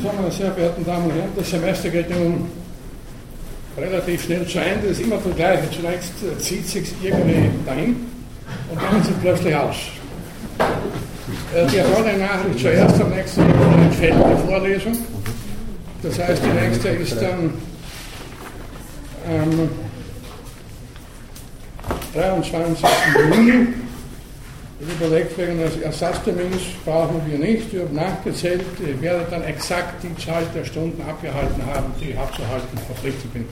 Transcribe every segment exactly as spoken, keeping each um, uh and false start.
So, meine sehr verehrten Damen und Herren, das Semester geht nun relativ schnell zu Ende. Es ist immer das Gleiche. Zunächst zieht sich irgendwie dahin und dann sieht es plötzlich aus. Die erfolgreiche Nachricht zuerst, am nächsten Mal entfällt die Vorlesung. Das heißt, die nächste ist dann am dreiundzwanzigsten Juni. Überlegt wegen des Ersatztermins brauchen wir nicht. Ich habe nachgezählt, ich werde dann exakt die Zahl der Stunden abgehalten haben, die ich abzuhalten verpflichtet bin.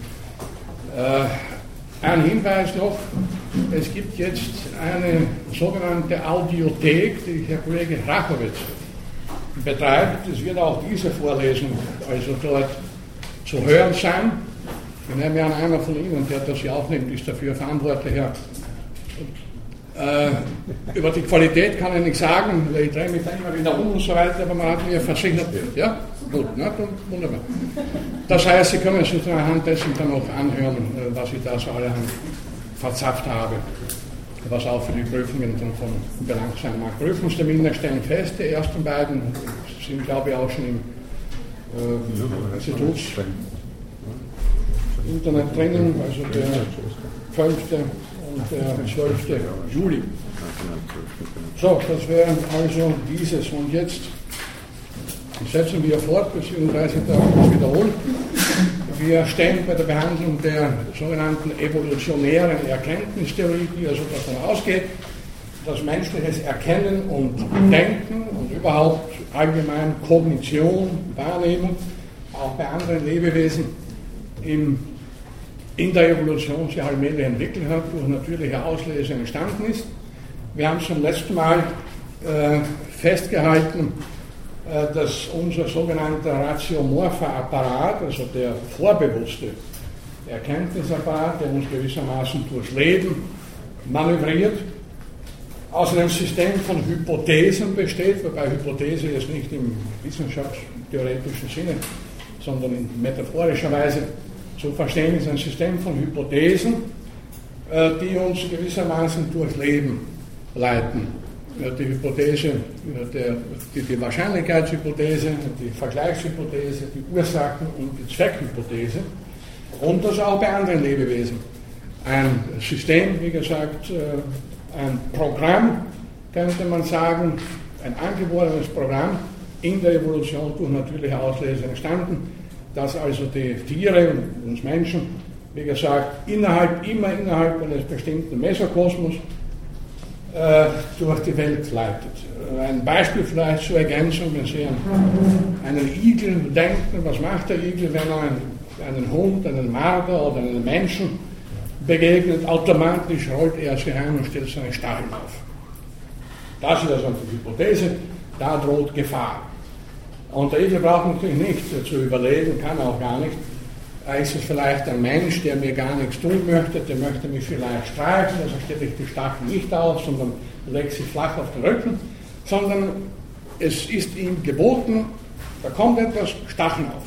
Äh, ein Hinweis noch, es gibt jetzt eine sogenannte Audiothek, die Herr Kollege Rachowitz betreibt. Es wird auch diese Vorlesung also dort zu hören sein. Ich nehme an, einer von Ihnen, der das hier aufnimmt, ist dafür verantwortlich. Ja. Äh, über die Qualität kann ich nichts sagen, ich drehe mich dann immer wieder um und so weiter, aber man hat mir versichert, ja, gut, ne? Wunderbar. Das heißt, Sie können sich anhand dessen dann auch anhören, was ich da so allerhand verzapft habe, was auch für die Prüfungen dann von Belang sein mag. Prüfungstermine stellen fest, die ersten beiden sind, glaube ich, auch schon im äh, Instituts Internet drinnen, also der fünfte und der zwölfte Juli. So, das wäre also dieses. Und jetzt setzen wir fort, beziehungsweise darf ich wiederholen. Wir stehen bei der Behandlung der sogenannten evolutionären Erkenntnistheorie, die also davon ausgeht, dass menschliches Erkennen und Denken und überhaupt allgemein Kognition, Wahrnehmung, auch bei anderen Lebewesen im in der Evolution sich allmählich entwickelt hat, durch natürliche Auslese entstanden ist. Wir haben zum letzten Mal äh, festgehalten, äh, dass unser sogenannter ratiomorpher Apparat, also der vorbewusste Erkenntnisapparat, der uns gewissermaßen durchs Leben manövriert, aus einem System von Hypothesen besteht, wobei Hypothese jetzt nicht im wissenschaftstheoretischen Sinne, sondern in metaphorischer Weise zu verstehen ist, ein System von Hypothesen, die uns gewissermaßen durchs Leben leiten. Die Hypothese, die, die Wahrscheinlichkeitshypothese, die Vergleichshypothese, die Ursachen- und die Zweckhypothese und das auch bei anderen Lebewesen. Ein System, wie gesagt, ein Programm, könnte man sagen, ein angeborenes Programm in der Evolution durch natürliche Auslese entstanden, dass also die Tiere und uns Menschen, wie gesagt, innerhalb, immer innerhalb eines bestimmten Mesokosmos äh, durch die Welt leitet. Ein Beispiel vielleicht zur Ergänzung, wenn Sie an einen Igel denken, was macht der Igel, wenn er einen, einen Hund, einen Marder oder einen Menschen begegnet, automatisch rollt er sich ein und stellt seine Stacheln auf. Das ist also die Hypothese, da droht Gefahr. Und der Igel braucht natürlich nicht zu überlegen, kann auch gar nicht. Ist es vielleicht ein Mensch, der mir gar nichts tun möchte, der möchte mich vielleicht streicheln, also stelle ich die Stacheln nicht auf, sondern legt sie flach auf den Rücken, sondern es ist ihm geboten, da kommt etwas, Stacheln auf.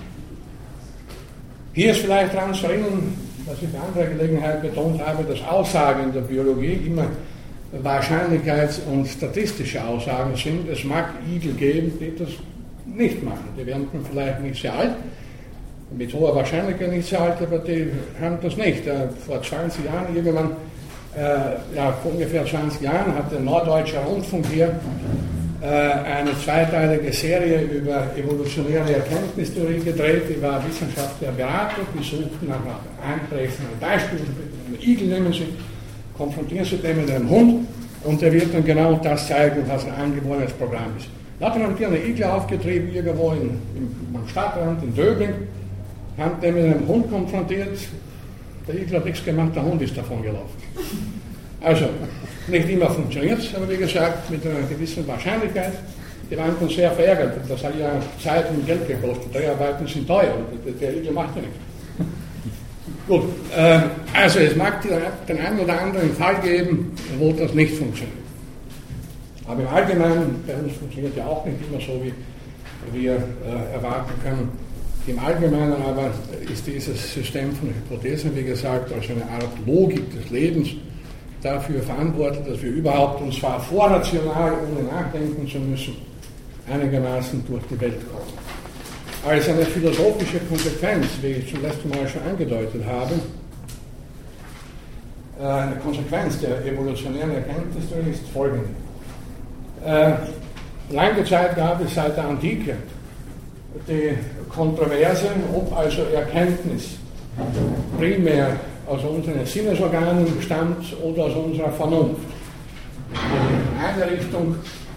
Hier ist vielleicht daran zu erinnern, was ich bei anderer Gelegenheit betont habe, dass Aussagen in der Biologie immer Wahrscheinlichkeits- und statistische Aussagen sind. Es mag Igel geben, die das nicht machen. Die werden vielleicht nicht sehr alt, mit hoher Wahrscheinlichkeit nicht sehr alt, aber die haben das nicht. Äh, vor zwanzig Jahren, irgendwann, äh, ja, vor ungefähr zwanzig Jahren hat der Norddeutsche Rundfunk hier äh, eine zweiteilige Serie über evolutionäre Erkenntnistheorie gedreht. Die war wissenschaftlicher Berater, die suchten nach einprägenden Beispielen. Einen Igel nehmen sie, konfrontieren sie den mit einem Hund und der wird dann genau das zeigen, was ein angeborenes Programm ist. Da haben wir einen Igel aufgetrieben, irgendwo in, in, am Stadtrand in Döbling, haben den mit einem Hund konfrontiert. Der Igel hat nichts gemacht, der Hund ist davon gelaufen. Also, nicht immer funktioniert es, aber wie gesagt, mit einer gewissen Wahrscheinlichkeit. Die waren dann sehr verärgert. Das hat ja Zeit und Geld gekostet. Dreharbeiten sind teuer. Der Igel macht ja nichts. Gut, äh, also es mag den einen oder anderen Fall geben, wo das nicht funktioniert. Aber im Allgemeinen, bei uns funktioniert ja auch nicht immer so, wie wir äh, erwarten können. Im Allgemeinen aber ist dieses System von Hypothesen, wie gesagt, als eine Art Logik des Lebens dafür verantwortlich, dass wir überhaupt, und zwar vorrational, ohne nachdenken zu müssen, einigermaßen durch die Welt kommen. als eine philosophische Konsequenz, wie ich zum letzten Mal schon angedeutet habe, eine Konsequenz der evolutionären Erkenntnistheorie ist folgende. Äh, lange Zeit gab es seit der Antike die Kontroverse, ob also Erkenntnis primär aus unseren Sinnesorganen stammt oder aus unserer Vernunft. In eine Richtung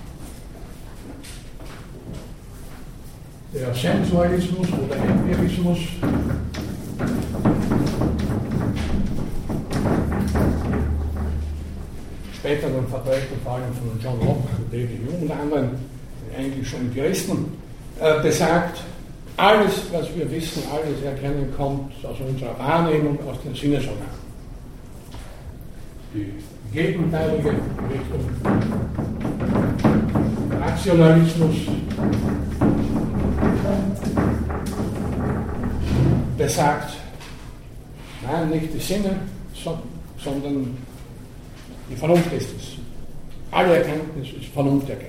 der Sensualismus oder Empirismus, später dann vertreten vor allem von John Locke, David Hume und anderen englischen Empiristen, äh, besagt, alles, was wir wissen, alles erkennen, kommt aus unserer Wahrnehmung, aus den Sinnesorganen. Die gegenteilige Richtung, Rationalismus, besagt, nein, nicht die Sinne, so, sondern die Vernunft ist es. Alle Erkenntnis ist Vernunfterkenntnis.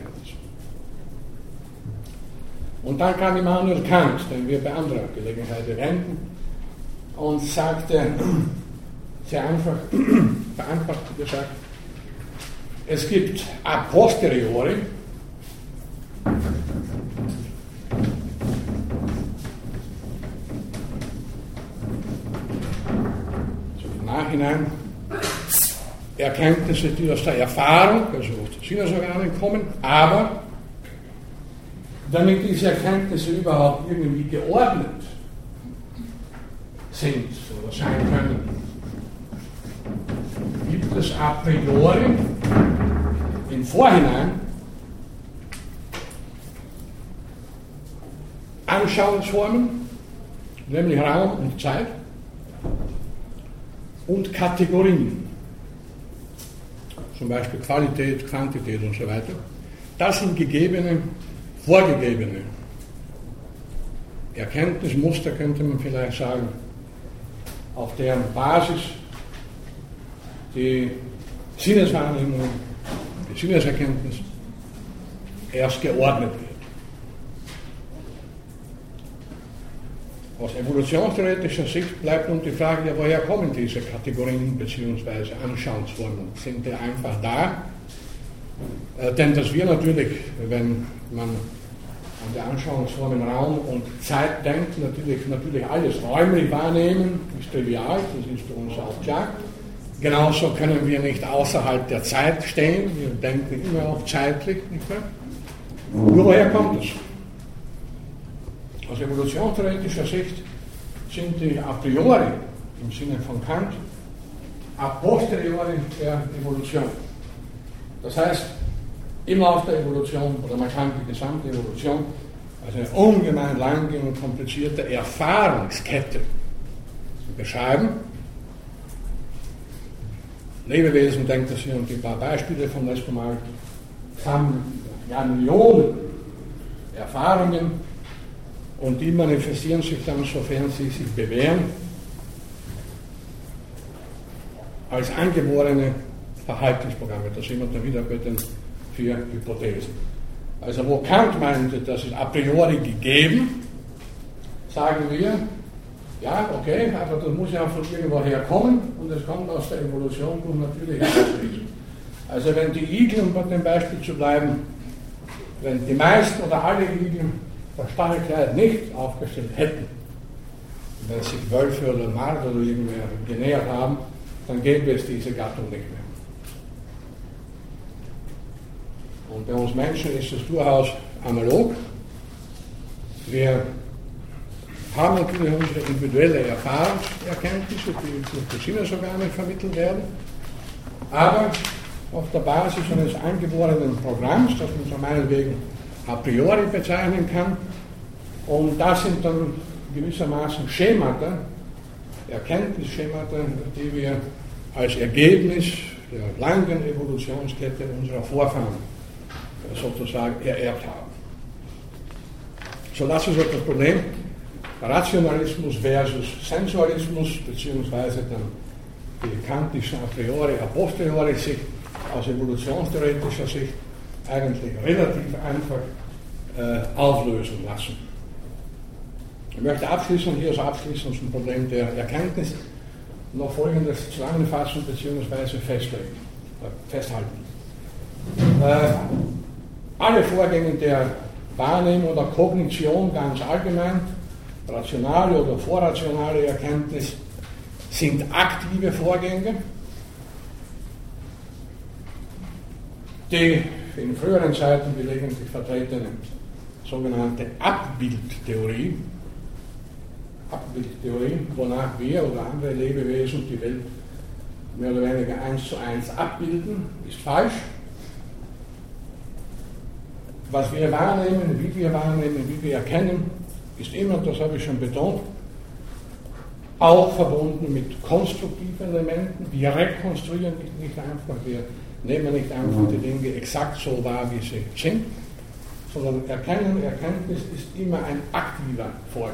Und dann kam Immanuel Kant, den wir bei anderer Gelegenheit erwähnten, und sagte, sehr einfach, vereinfacht gesagt, es gibt a posteriori so im Nachhinein Erkenntnisse, die aus der Erfahrung, also aus den Sinnesorganen kommen, aber damit diese Erkenntnisse überhaupt irgendwie geordnet sind oder sein können, gibt es a priori im Vorhinein Anschauungsformen, nämlich Raum und Zeit, und Kategorien, zum Beispiel Qualität, Quantität und so weiter. Das sind gegebene, vorgegebene Erkenntnismuster, könnte man vielleicht sagen, auf deren Basis die Sinneswahrnehmung, die Sinneserkenntnis erst geordnet wird. Aus evolutionstheoretischer Sicht bleibt nun die Frage, ja, woher kommen diese Kategorien bzw. Anschauungsformen? Sind die einfach da? Äh, denn dass wir natürlich, wenn man an die Anschauungsformen Raum und Zeit denkt, natürlich, natürlich alles räumlich wahrnehmen, ist trivial, das ist für uns auch klar. Genauso können wir nicht außerhalb der Zeit stehen, wir denken immer auch zeitlich, nicht wahr? Nur woher kommt es? Aus evolutionstheoretischer Sicht sind die a priori, im Sinne von Kant, a posteriori der Evolution. Das heißt, im Lauf der Evolution, oder man kann die gesamte Evolution als eine ungemein lange und komplizierte Erfahrungskette beschreiben. Lebewesen, denkt das hier und die paar Beispiele vom letzten Mal, sammeln ja Millionen Erfahrungen, und die manifestieren sich dann, sofern sie sich bewähren, als angeborene Verhaltensprogramme. Da sind wir dann wieder bei den vier Hypothesen. Also wo Kant meinte, das ist a priori gegeben, sagen wir, ja, okay, aber das muss ja von irgendwoher kommen und es kommt aus der Evolution und natürlich Auswesen. Also wenn die Igel, um bei dem Beispiel zu bleiben, wenn die meisten oder alle Igel das Stachelkleid nicht aufgestellt hätten, wenn sich Wölfe oder Marder oder irgendwer genähert haben, dann gäbe es diese Gattung nicht mehr. Und bei uns Menschen ist es durchaus analog. Wir haben natürlich unsere individuelle Erfahrungserkenntnisse, die durch die Sinnesorgane vermittelt werden, aber auf der Basis eines angeborenen Programms, das man so meinetwegen a priori bezeichnen kann. Und das sind dann gewissermaßen Schemata, Erkenntnisschemata, die wir als Ergebnis der langen Evolutionskette unserer Vorfahren sozusagen ererbt haben. So, das ist das Problem. Rationalismus versus Sensualismus, beziehungsweise dann die kantische a priori, a posteriori Sicht, aus evolutionstheoretischer Sicht eigentlich relativ einfach äh, auflösen lassen. Ich möchte abschließend hier so abschließend zum Problem der Erkenntnis noch Folgendes zusammenfassen bzw. festlegen, äh, festhalten. Äh, alle Vorgänge der Wahrnehmung oder Kognition ganz allgemein, rationale oder vorrationale Erkenntnis, sind aktive Vorgänge, die in früheren Zeiten gelegentlich vertretene sogenannte Abbildtheorie, Abbildtheorie, wonach wir oder andere Lebewesen die Welt mehr oder weniger eins zu eins abbilden, ist falsch. Was wir wahrnehmen, wie wir wahrnehmen, wie wir erkennen, ist immer, das habe ich schon betont, auch verbunden mit konstruktiven Elementen. Wir rekonstruieren nicht einfach, wir nehmen nicht einfach die Dinge exakt so wahr, wie sie sind, sondern Erkennen, Erkenntnis ist immer ein aktiver Vorgang.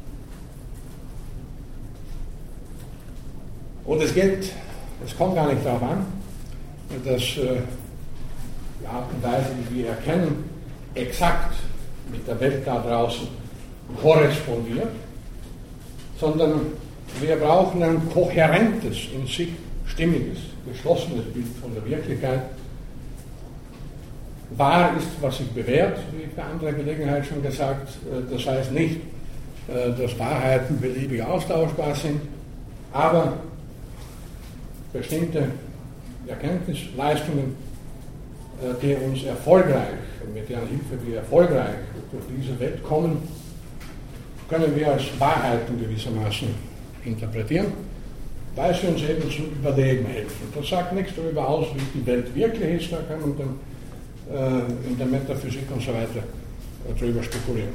Und es geht, es kommt gar nicht darauf an, dass äh, die Art und Weise, wie wir erkennen, exakt mit der Welt da draußen korrespondiert, sondern wir brauchen ein kohärentes, in sich stimmiges, geschlossenes Bild von der Wirklichkeit. Wahr ist, was sich bewährt, wie bei anderer Gelegenheit schon gesagt. Das heißt nicht, dass Wahrheiten beliebig austauschbar sind, aber bestimmte Erkenntnisleistungen, die uns erfolgreich, mit deren Hilfe wir erfolgreich durch diese Welt kommen, können wir als Wahrheiten gewissermaßen interpretieren, weil sie uns eben zum Überleben helfen. Das sagt nichts darüber aus, wie die Welt wirklich ist, da kann man dann äh, in der Metaphysik und so weiter äh, darüber spekulieren.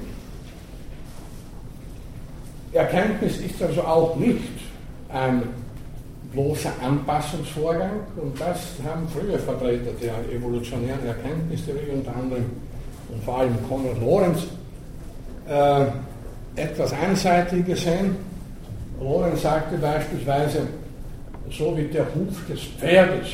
Erkenntnis ist also auch nicht ein bloßer Anpassungsvorgang, und das haben frühe Vertreter der evolutionären Erkenntnistheorie, unter anderem und vor allem Konrad Lorenz, äh, etwas einseitig gesehen. Lorenz sagte beispielsweise, so wie der Huf des Pferdes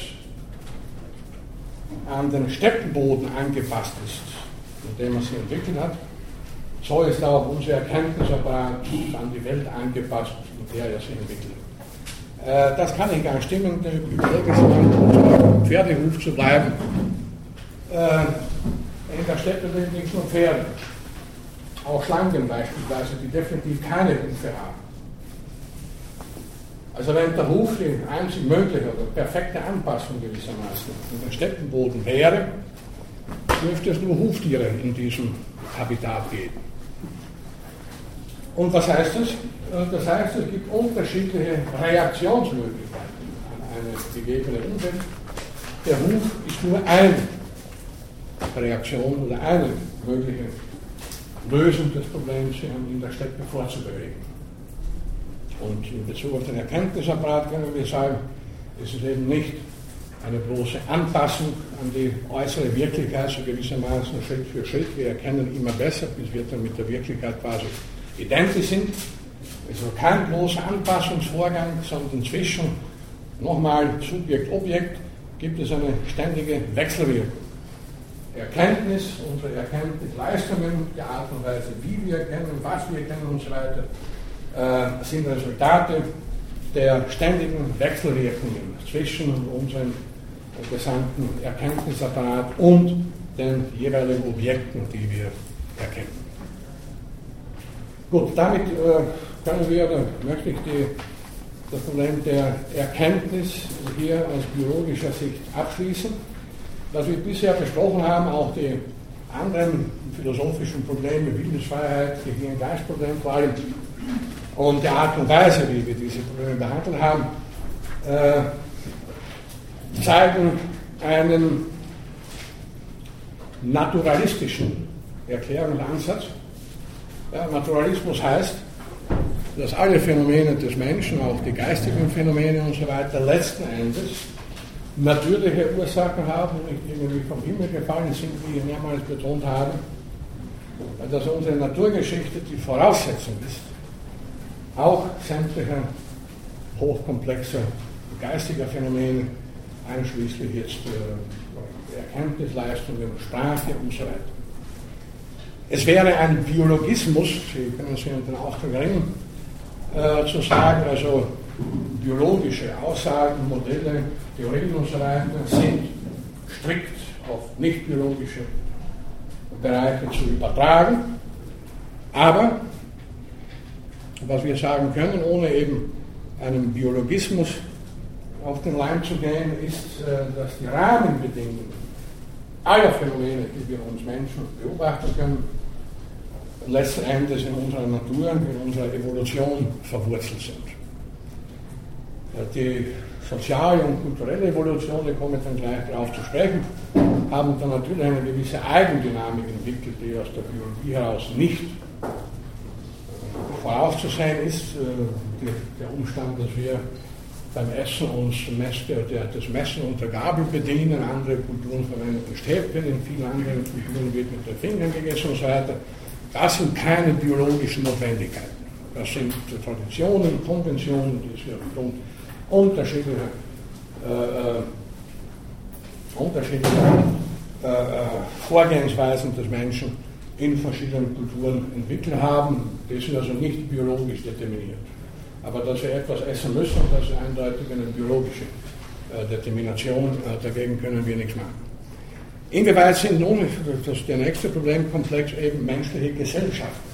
an den Steppenboden angepasst ist, in dem er sie entwickelt hat, so ist auch unser Erkenntnisapparat an die Welt angepasst, in der er sie entwickelt hat. Das kann nicht ganz stimmen, denn überlegen Sie mal, um Pferdehuf zu bleiben. In der Steppe sind nicht nur Pferde, auch Schlangen beispielsweise, die definitiv keine Hufe haben. Also wenn der Huf die einzig mögliche oder perfekte Anpassung gewissermaßen in den Steppenboden wäre, dürfte es nur Huftiere in diesem Habitat geben. Und was heißt das? Das heißt, es gibt unterschiedliche Reaktionsmöglichkeiten an eine gegebene Umwelt. Der Huf ist nur eine Reaktion oder eine mögliche Lösung des Problems, sich in der Steppe vorzubewegen. Und in Bezug auf den Erkenntnisapparat können wir sagen, es ist eben nicht eine bloße Anpassung an die äußere Wirklichkeit, so gewissermaßen Schritt für Schritt. Wir erkennen immer besser, bis wir dann mit der Wirklichkeit quasi identisch sind. Also kein bloßer Anpassungsvorgang, sondern zwischen nochmal Subjekt-Objekt gibt es eine ständige Wechselwirkung. Erkenntnis, unsere Erkenntnisleistungen, die Art und Weise, wie wir erkennen, was wir erkennen und so weiter, äh, sind Resultate der ständigen Wechselwirkungen zwischen unserem gesamten Erkenntnisapparat und den jeweiligen Objekten, die wir erkennen. Gut, damit äh, können wir, oder möchte ich die, das Problem der Erkenntnis hier aus biologischer Sicht abschließen. Was wir bisher besprochen haben, auch die anderen philosophischen Probleme, Willensfreiheit, Gehirn-Geist-Problem vor allem, und die Art und Weise, wie wir diese Probleme behandelt haben, äh, zeigen einen naturalistischen Erklärungsansatz. Ja, Naturalismus heißt, dass alle Phänomene des Menschen, auch die geistigen Phänomene und so weiter, letzten Endes natürliche Ursachen haben und nicht irgendwie vom Himmel gefallen sind, wie ich mehrmals betont habe, dass unsere Naturgeschichte die Voraussetzung ist, auch sämtlicher hochkomplexer geistiger Phänomene, einschließlich jetzt äh, Erkenntnisleistungen, Sprache und so weiter. Es wäre ein Biologismus, Sie können sich in den Ausdruck erinnern, äh, zu sagen, also biologische Aussagen, Modelle, Theorien und so weiter sind strikt auf nicht-biologische Bereiche zu übertragen. Aber, was wir sagen können, ohne eben einem Biologismus auf den Leim zu gehen, ist, dass die Rahmenbedingungen aller Phänomene, die wir uns Menschen beobachten können, letzten Endes in unserer Natur, in unserer Evolution verwurzelt sind. Die soziale und kulturelle Evolution, da komme ich dann gleich darauf zu sprechen, haben dann natürlich eine gewisse Eigendynamik entwickelt, die aus der Biologie heraus nicht vorauszusehen ist. Der Umstand, dass wir beim Essen uns das Messen unter Gabel bedienen, andere Kulturen verwenden Stäbchen, in vielen anderen Kulturen wird mit den Fingern gegessen und so weiter. Das sind keine biologischen Notwendigkeiten. Das sind Traditionen, Konventionen, die sich aufgrund unterschiedlicher, äh, unterschiedlicher äh, Vorgehensweisen des Menschen in verschiedenen Kulturen entwickelt haben. Die sind also nicht biologisch determiniert. Aber dass wir etwas essen müssen, das ist eindeutig eine biologische äh, Determination, äh, dagegen können wir nichts machen. Inwieweit sind nun, das ist der nächste Problemkomplex, eben menschliche Gesellschaften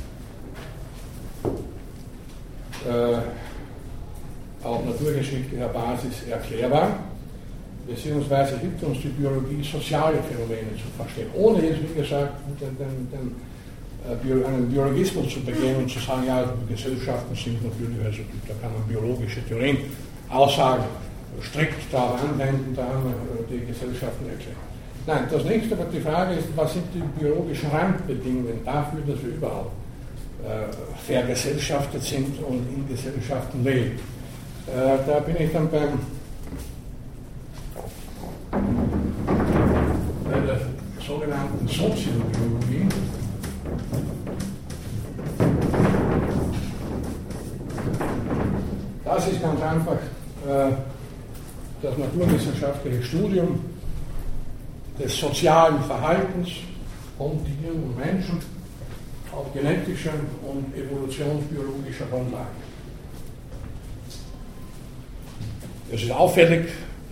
äh, auf naturgeschichtlicher Basis erklärbar, beziehungsweise hilft uns die Biologie, soziale Phänomene zu verstehen, ohne jetzt, wie gesagt, den, den, den, äh, einen Biologismus zu begehen und zu sagen, ja, Gesellschaften sind natürlich, also da kann man biologische Theorien, Aussagen strikt darauf anwenden, da haben wir die Gesellschaften erklärt. Nein, das nächste, aber die Frage ist, was sind die biologischen Randbedingungen dafür, dass wir überhaupt äh, vergesellschaftet sind und in Gesellschaften leben. Äh, da bin ich dann beim, bei der sogenannten Soziobiologie. Das ist ganz einfach äh, das naturwissenschaftliche Studium des sozialen Verhaltens von Tieren und Menschen auf genetischer und evolutionsbiologischer Grundlage. Es ist auffällig,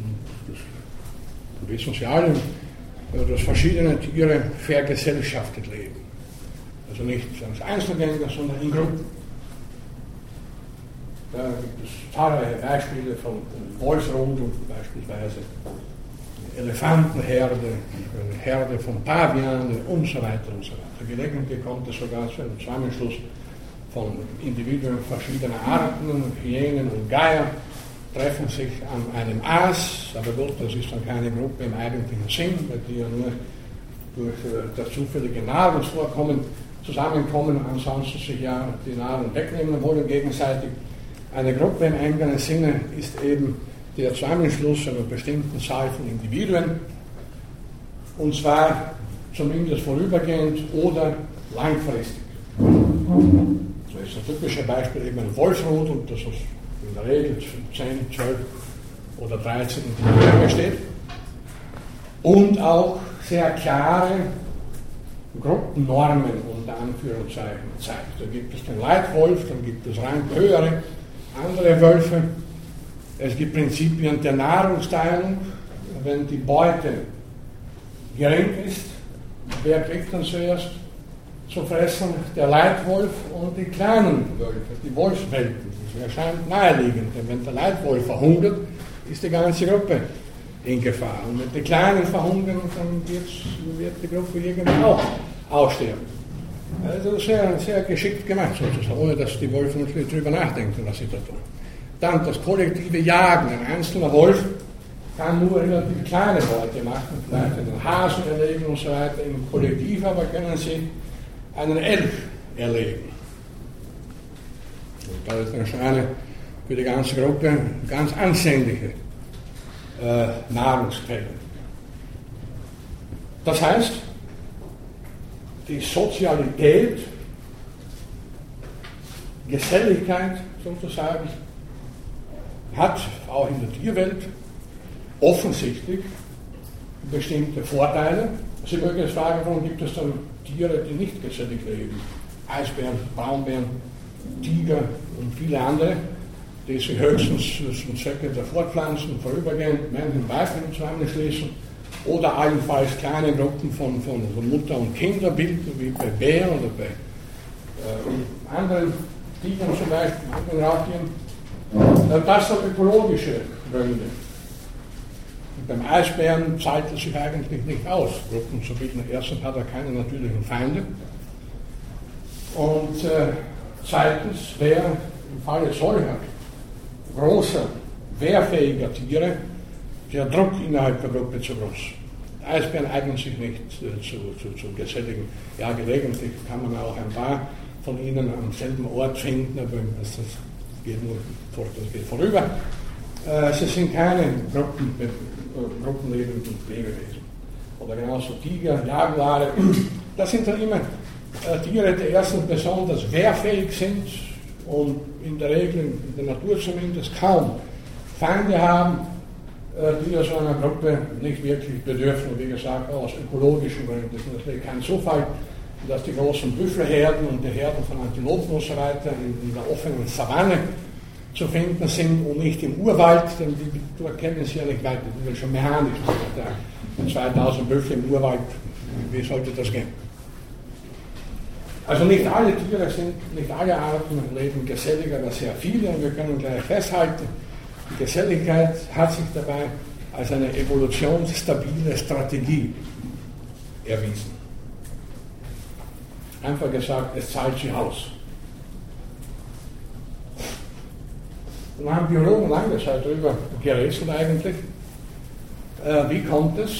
das wissen Sie alle, dass verschiedene Tiere vergesellschaftet leben. Also nicht als Einzelgänger, sondern in Gruppen. Da gibt es zahlreiche Beispiele von Wolfsrudel, beispielsweise Elefantenherde, eine Herde von Pavianen und so weiter und so weiter. Gelegentlich kommt es sogar zu einem Zusammenschluss von Individuen verschiedener Arten, Hyänen und Geier, treffen sich an einem Aas, aber gut, das ist dann keine Gruppe im eigentlichen Sinn, weil die ja nur durch das zufällige Nahrungsvorkommen zusammenkommen, ansonsten sich ja die Nahrung wegnehmen wollen gegenseitig. Eine Gruppe im engeren Sinne ist eben der Zusammenschluss einer bestimmten Zahl von Individuen, und zwar zumindest vorübergehend oder langfristig. So ist das typische Beispiel eben ein Wolfsrudel, das aus in der Regel zehn, zwölf oder dreizehn Individuen besteht, und auch sehr klare Gruppennormen unter Anführungszeichen zeigt. Da gibt es den Leitwolf, dann gibt es ranghöhere andere Wölfe. Es gibt Prinzipien der Nahrungsteilung. Wenn die Beute gering ist, wer kriegt dann zuerst zu fressen? Der Leitwolf und die kleinen Wölfe, die Wolfswelpen. Das erscheint naheliegend, denn wenn der Leitwolf verhungert, ist die ganze Gruppe in Gefahr. Und wenn die Kleinen verhungern, dann wird die Gruppe irgendwann auch aussterben. Also sehr, sehr geschickt gemacht sozusagen, ohne dass die Wölfe natürlich darüber nachdenken, was sie da tun. Dann das kollektive Jagen. Ein einzelner Wolf kann nur relativ kleine Beute machen, vielleicht einen Hasen erlegen und so weiter im Kollektiv, aber können sie einen Elch erlegen. Und das ist dann schon eine für die ganze Gruppe ganz ansehnliche äh, Nahrungsquelle. Das heißt, die Sozialität, Geselligkeit sozusagen, hat auch in der Tierwelt offensichtlich bestimmte Vorteile. Sie mögen jetzt fragen, warum gibt es dann Tiere, die nicht gesellig leben. Eisbären, Braunbären, Tiger und viele andere, die sich höchstens zum Zwecke der Fortpflanzung vorübergehend Männchen Weibchen zusammenschließen oder allenfalls kleine Gruppen von, von, von Mutter und Kinder bilden, wie bei Bären oder bei äh, anderen Tigern zum Beispiel, anderen Raubtieren. Das hat ökologische Gründe. Und beim Eisbären zahlt es sich eigentlich nicht aus, Gruppen zu bilden. Erstens hat er keine natürlichen Feinde. Und äh, zweitens wäre im Falle solcher großer, wehrfähiger Tiere der Druck innerhalb der Gruppe zu groß. Eisbären eignen sich nicht äh, zu, zu, zu geselligen, ja gelegentlich kann man auch ein paar von ihnen am selben Ort finden, aber das, das geht nur fort, das geht vorüber. Äh, sie sind keine Gruppen, äh, gruppenlebenden Lebewesen. Oder genauso Tiger, Jaguare, das sind dann immer äh, Tiere, die erstens besonders wehrfähig sind und in der Regel, in der Natur zumindest, kaum Feinde haben, äh, die so einer Gruppe nicht wirklich bedürfen. Wie gesagt, aus ökologischen Gründen. Das ist natürlich kein Zufall, dass die großen Büffelherden und die Herden von Antilopen und so weiter in, in der offenen Savanne zu finden sind und nicht im Urwald, denn die, du erkennst sie ja nicht weiter, die sind schon mechanisch. zweitausend Büffel im Urwald, wie sollte das gehen? Also nicht alle Tiere sind, nicht alle Arten leben gesellig, aber sehr viele, und wir können gleich festhalten, die Geselligkeit hat sich dabei als eine evolutionsstabile Strategie erwiesen. Einfach gesagt, es zahlt sich aus. Dann haben Biologen lange Zeit darüber gerätselt eigentlich, äh, wie kommt es,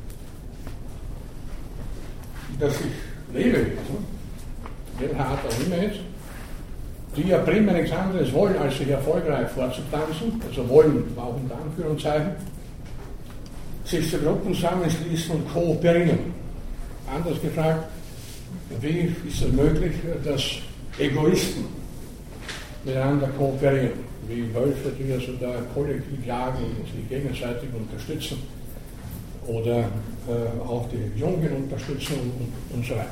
dass sich Lebewesen, welcher Art auch immer ist, die ja primär nichts anderes wollen, als sich erfolgreich fortzupflanzen, also wollen, auch unter Anführungszeichen, sich zu Gruppen zusammenschließen und kooperieren. Anders gefragt, wie ist es möglich, dass Egoisten miteinander kooperieren? Wie Wölfe, die also da kollektiv jagen und sich gegenseitig unterstützen oder äh, auch die Jungen unterstützen und, und so weiter.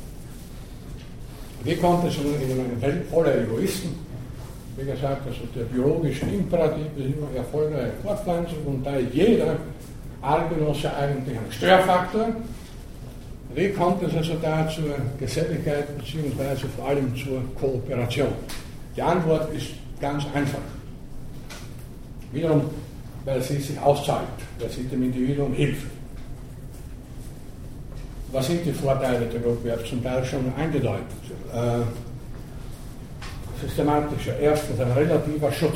Wie kommt es in einer Welt voller Egoisten? Wie gesagt, also der biologische Imperativ ist immer erfolgreiche Fortpflanzung und da ist jeder Artgenosse eigentlich ein Störfaktor. Wie kommt es also da zur Geselligkeit bzw. vor allem zur Kooperation? Die Antwort ist ganz einfach. Wiederum, weil sie sich auszahlt, weil sie dem Individuum hilft. Was sind die Vorteile der Gruppe? Ich habe zum Teil schon angedeutet. Äh, systematischer. Erstens ein relativer Schutz.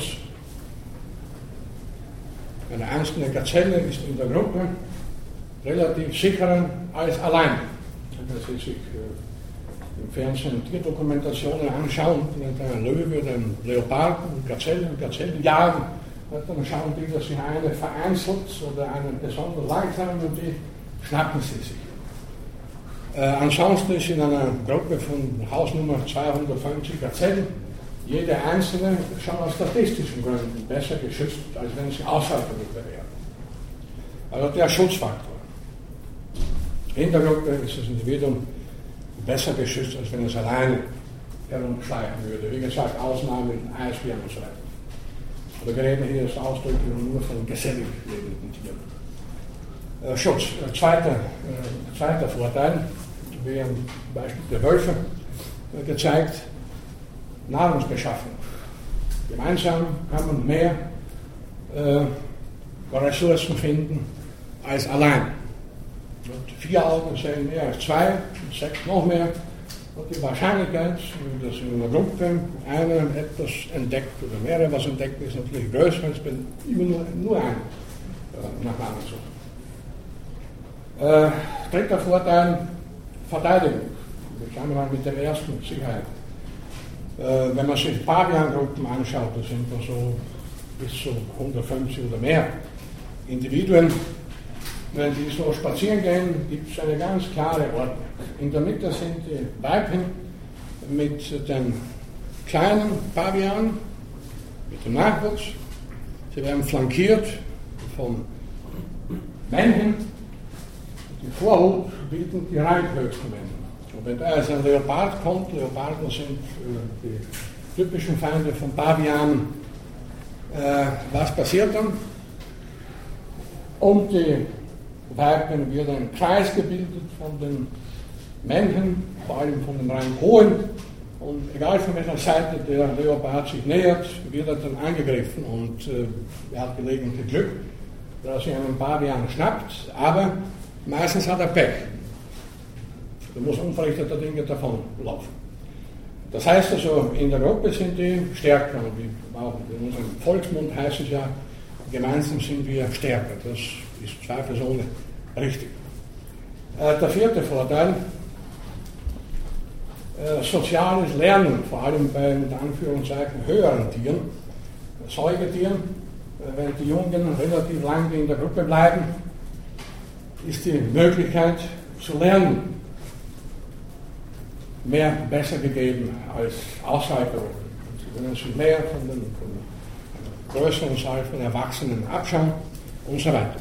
Eine einzelne Gazelle ist in der Gruppe relativ sicherer als allein. Wenn Sie sich äh, im Fernsehen Tierdokumentationen anschauen, wenn ein Löwe oder ein Leopard und Gazelle und Gazelle jagen, dann schauen die, dass sich eine vereinzelt oder eine besonders langsam und die schnappen sie sich. Äh, ansonsten ist in einer Gruppe von Hausnummer zweihundertfünfzig Gazellen jede einzelne schon aus statistischen Gründen besser geschützt, als wenn sie außerhalb der Gruppe wäre. Also der Schutzfaktor. In der Gruppe ist das Individuum besser geschützt, als wenn es alleine herumschleichen würde. Wie gesagt, Ausnahmen, Eisbären und so weiter. Aber wir reden hier jetzt ausdrücklich nur von gesellig lebenden Tieren. Äh, Schutz. Äh, zweiter, äh, zweiter Vorteil, wie am Beispiel der Wölfe äh, gezeigt, Nahrungsbeschaffung. Gemeinsam kann man mehr äh, Ressourcen finden als allein. Und vier Augen sehen mehr als zwei, sechs noch mehr. Und die Wahrscheinlichkeit, dass in einer Gruppe einer etwas entdeckt oder mehrere was entdeckt, ist natürlich größer, als wenn immer nur, nur ein äh, nach Namen sucht. Äh, dritter Vorteil, Verteidigung. Wir schauen mal mit dem ersten Sicherheit. Äh, wenn man sich Pavian-Gruppen anschaut, das sind da so bis zu hundertfünfzig oder mehr Individuen. Wenn die so spazieren gehen, gibt es eine ganz klare Ordnung. In der Mitte sind die Weibchen mit den kleinen Pavianen, mit dem Nachwuchs. Sie werden flankiert von Männchen. Die Vorhut bilden die Reichhöchsten Männchen. wenn da also ein Leopard kommt, Leoparden sind äh, die typischen Feinde von Pavianen, äh, was passiert dann? Um die Weibchen wird ein Kreis gebildet von den Männchen, vor allem von den rein hohen, und egal von welcher Seite der Leopard sich nähert, wird er dann angegriffen und äh, er hat gelegentlich Glück, dass er einen Pavian schnappt, aber meistens hat er Pech. Er muss unverrichteter Dinge davonlaufen. Das heißt also, in der Gruppe sind die stärker, und wie auch in unserem Volksmund heißt es ja, gemeinsam sind wir stärker. Das ist zweifelsohne richtig. Äh, der vierte Vorteil, äh, soziales Lernen, vor allem bei in Anführungszeichen höheren Tieren, Säugetieren, äh, wenn die Jungen relativ lange in der Gruppe bleiben, ist die Möglichkeit zu lernen mehr besser gegeben als außerhalb der Gruppe. Sie können sich mehr von den von größeren Zahl von Erwachsenen abschauen und so weiter.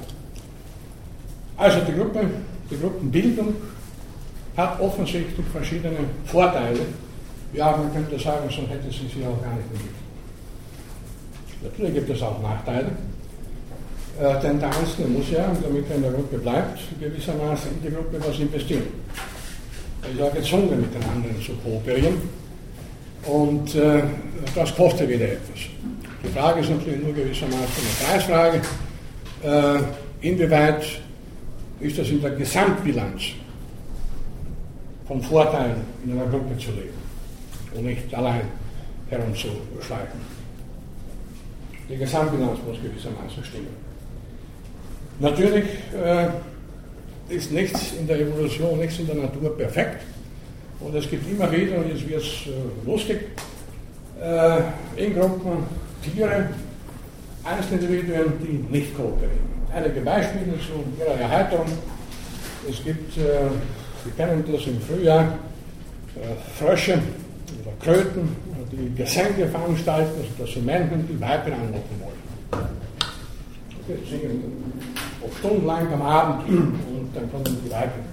Also die Gruppe, die Gruppenbildung hat offensichtlich verschiedene Vorteile. Ja, man könnte sagen, sonst hätte sie sie auch gar nicht entwickelt. Natürlich gibt es auch Nachteile, äh, denn der Einzelne muss ja, damit er in der Gruppe bleibt, gewissermaßen in die Gruppe was investieren. Er ist auch gezwungen, mit den anderen zu kooperieren, und äh, das kostet wieder etwas. Die Frage ist natürlich nur gewissermaßen eine Preisfrage. Äh, inwieweit ist das in der Gesamtbilanz von Vorteilen in einer Gruppe zu leben und nicht allein herumzuschleichen. Die Gesamtbilanz muss gewissermaßen stimmen. Natürlich äh, ist nichts in der Evolution, nichts in der Natur perfekt, und es gibt immer wieder, und jetzt wird es äh, lustig, äh, in Gruppen Tiere, Einzelindividuen, die nicht kooperieren. Einige Beispiele zu ihrer Erheiterung. Es gibt, äh, Sie kennen das im Frühjahr, äh, Frösche oder Kröten, die Gesänge veranstalten, also dass sie Männchen die Weibchen anlocken wollen. Okay, singen auch stundenlang am Abend und dann kommen die Weibchen.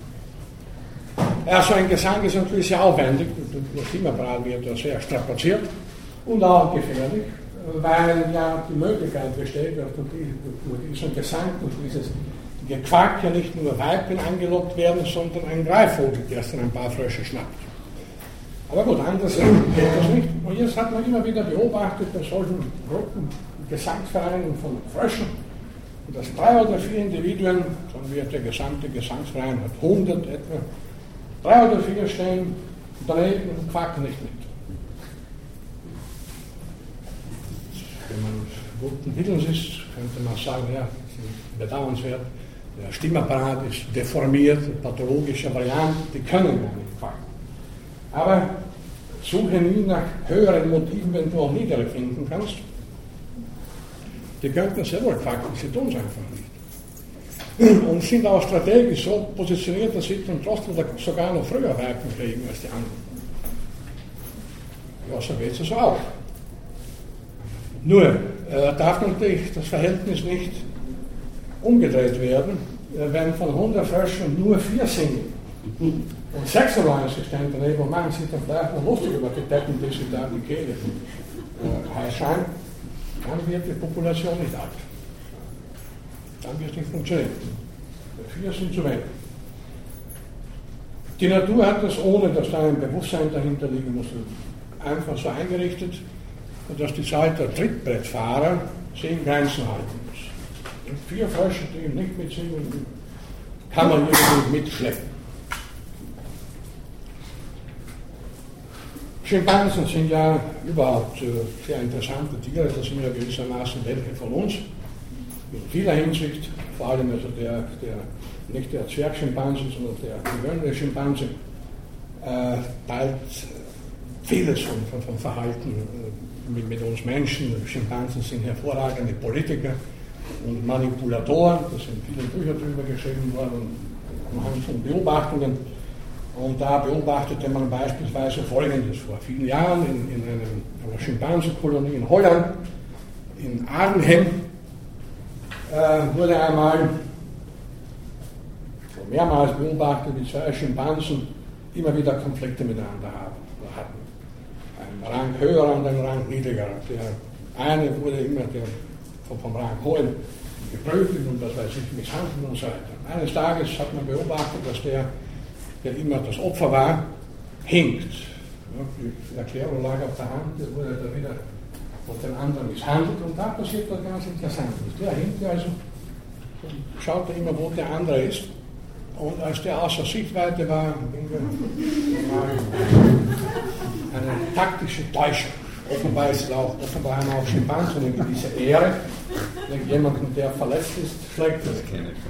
Ja, so ein Gesang ist natürlich sehr aufwendig, das Stimmapparat wird ja sehr strapaziert und auch gefährlich, weil ja die Möglichkeit besteht, dass durch diesen Gesang, durch dieses Gequack ja nicht nur Weibchen angelockt werden, sondern ein Greifvogel, der erst ein paar Frösche schnappt. Aber gut, anders geht das nicht. Und jetzt hat man immer wieder beobachtet bei solchen Gruppen, Gesangsvereinen von Fröschen, dass drei oder vier Individuen, sagen wir, der gesamte Gesangsverein hat hundert etwa, drei oder vier stehen daneben und quacken nicht mit. Wenn man guten Willens ist, könnte man sagen, ja, das ist bedauernswert, der Stimmapparat ist deformiert, pathologische Variante, die können gar nicht quacken. Aber suche nie nach höheren Motiven, wenn du auch niedere finden kannst. Die könnten sehr wohl quacken, sie tun es einfach nicht. Und sind auch strategisch so positioniert, dass sie dann trotzdem sogar noch früher Weibchen kriegen als die anderen. Ja, so geht es also auch. Nur äh, darf natürlich das Verhältnis nicht umgedreht werden, äh, wenn von hundert Fröschen nur vier singen und sechsundneunzig stehen daneben und machen sich dann vielleicht noch lustig über die Deppen, bis sie da die Kehle äh, heiß scheint, dann wird die Population nicht alt. Dann wird es nicht funktionieren. Vier sind zu wenig. Die Natur hat das, ohne dass da ein Bewusstsein dahinter liegen muss, einfach so eingerichtet, dass die Zahl der Trittbrettfahrer sich in Grenzen halten muss. Und vier Frösche, die eben nicht mitsingen, kann man irgendwie mitschleppen. Schimpansen sind ja überhaupt äh, sehr interessante Tiere, das sind ja gewissermaßen welche von uns. In vieler Hinsicht, vor allem also der, der nicht der Zwergschimpanse, sondern der gewöhnliche Schimpanse, äh, teilt vieles von, von, von Verhalten äh, mit, mit uns Menschen. Schimpansen sind hervorragende Politiker und Manipulatoren, da sind viele Bücher darüber geschrieben worden, anhand von Beobachtungen. Und da beobachtete man beispielsweise Folgendes vor vielen Jahren in, in einer, einer Schimpansenkolonie in Holland, in Arnhem, äh, wurde einmal mehrmals beobachtet, wie zwei Schimpansen immer wieder Konflikte miteinander haben, hatten. Ein Rang höher und ein Rang niedriger. Der eine wurde immer der, vom Rang hohen geprügelt und das weiß ich, misshandelt und so weiter. Eines Tages hat man beobachtet, dass der, der immer das Opfer war, hinkt. Ja, die Erklärung lag auf der Hand, der wurde da wieder von den anderen misshandelt und da passiert was ganz Interessantes. Der hinkt also und schaute immer, wo der andere ist. Und als der außer Sichtweite war, war eine taktische Täuschung. Offenbar, ist auch, offenbar haben auch Schimpansen eine gewisse Ehre. Wenn jemanden, der verletzt ist, schlägt das.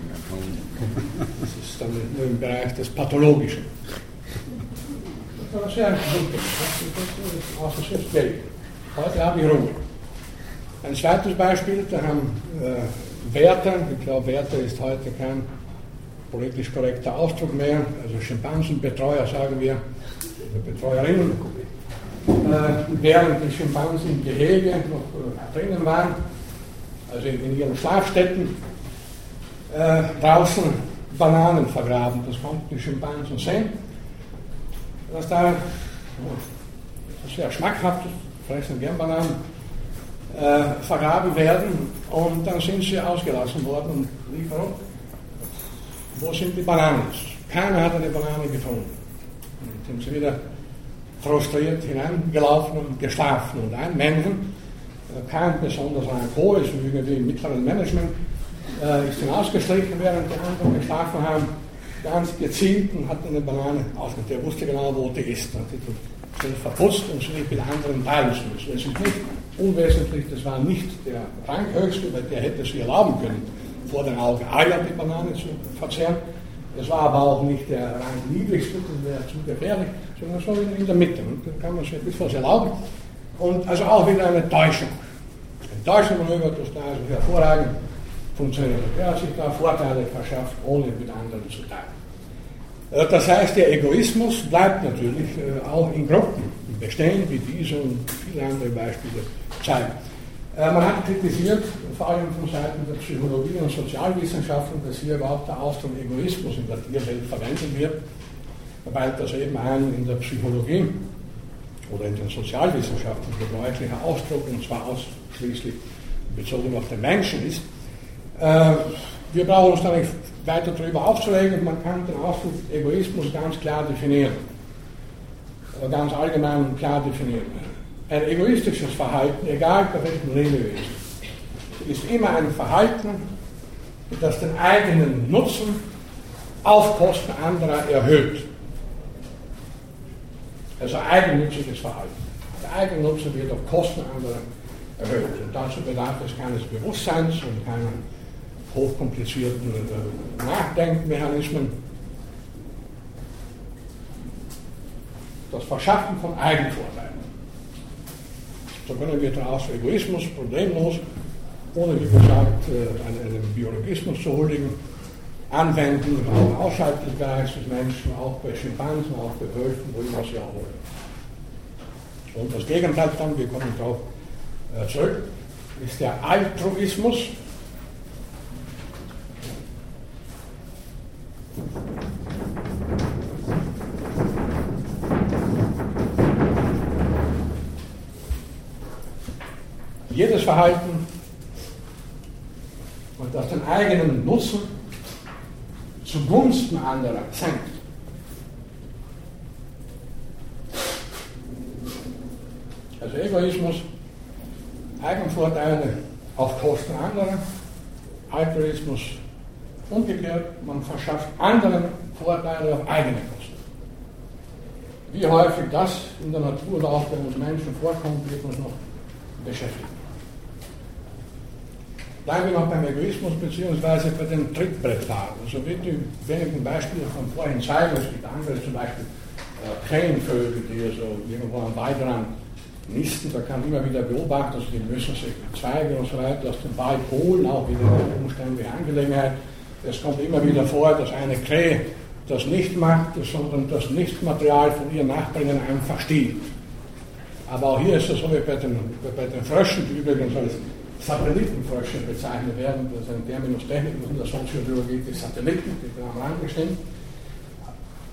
Das ist dann nur im Bereich des Pathologischen. Das war sehr gut. Das ist außer Sicht Geld. Heute habe ich Ruhe. Ein zweites Beispiel, da haben äh, Wärter, ich glaube, Wärter ist heute kein politisch korrekter Ausdruck mehr, also Schimpansenbetreuer sagen wir, Betreuerinnen, äh, während die Schimpansen im Gehege noch äh, drinnen waren, also in, in ihren Schlafstätten, äh, draußen Bananen vergraben. Das konnten die Schimpansen sehen, dass da äh, sehr schmackhaft, fressen gern Bananen, äh, vergraben werden und dann sind sie ausgelassen worden und liefen rum. Wo sind die Bananen? Keiner hat eine Banane gefunden. Dann sind sie wieder frustriert hineingelaufen und geschlafen. Und ein Männchen, kein besonders hohes, irgendwie im mittleren Management, äh, ist hinausgeschlichen, während die anderen geschlafen haben, ganz gezielt und hat eine Banane ausgesucht. Der wusste genau, wo die ist. Hat sie verputzt und sie nicht mit anderen teilen müssen. Das ist nicht unwesentlich, das war nicht der Ranghöchste, weil der hätte sie erlauben können, vor den Augen Eier die Banane zu verzehren. Das war aber auch nicht der Rangniedrigste, das wäre zu gefährlich, sondern so in der Mitte. Und dann kann man sich etwas erlauben. Und also auch wieder eine Täuschung. Ein Täuschungsmanöver, das da also hervorragend funktioniert. Er hat sich da Vorteile verschafft, ohne mit anderen zu teilen. Das heißt, der Egoismus bleibt natürlich auch in Gruppen bestehen, wie diese und viele andere Beispiele zeigen. Man hat kritisiert, vor allem von Seiten der Psychologie und Sozialwissenschaften, dass hier überhaupt der Ausdruck Egoismus in der Tierwelt verwendet wird, weil das eben ein in der Psychologie oder in den Sozialwissenschaften gebräuchlicher Ausdruck, und zwar ausschließlich bezogen auf den Menschen ist. Wir brauchen uns da nicht weiter darüber aufzuregen, man kann den Ausdruck Egoismus ganz klar definieren, ganz allgemein und klar definieren. Ein egoistisches Verhalten, egal bei welchem Lebewesen, ist immer ein Verhalten, das den eigenen Nutzen auf Kosten anderer erhöht. Also eigennütziges Verhalten. Der Eigennutzen wird auf Kosten anderer erhöht. Und dazu bedarf es keines Bewusstseins und keiner hochkomplizierten äh, Nachdenkmechanismen. Das Verschaffen von Eigenvorteilen. So können wir daraus Egoismus problemlos, ohne wie gesagt einen, einen Biologismus zu huldigen, anwenden, auch außerhalb des Bereichs des Menschen, auch bei Schimpansen, auch bei Wölfen, wo immer sie auch wollen. Und das Gegenteil dann, wir kommen darauf äh, zurück, ist der Altruismus. Jedes Verhalten, das den eigenen Nutzen zugunsten anderer senkt. Also Egoismus, Eigenvorteile auf Kosten anderer, Altruismus umgekehrt, man verschafft anderen Vorteile auf eigene Kosten. Wie häufig das in der Natur oder auch bei uns Menschen vorkommt, wird uns noch beschäftigen. Bleiben wir noch beim Egoismus bzw. bei den Trittbrettfahrern. Also mit den wenigen Beispielen von vorhin zeigen, es gibt andere, zum Beispiel äh, Krähenvögel, die so irgendwo am Waldrand nisten, da kann immer wieder beobachten, also die müssen sich Zweige und so weiter aus dem Wald holen, auch wieder eine umständliche Angelegenheit. Es kommt immer wieder vor, dass eine Krähe das nicht macht, sondern das Nichtmaterial von ihren Nachbarinnen einfach stiehlt. Aber auch hier ist es so wie bei den, bei den Fröschen, die übrigens als Satellitenfrösche bezeichnet werden. Das ist ein Terminus technicus in der Soziologie, die Satelliten, die da am Rande stehen.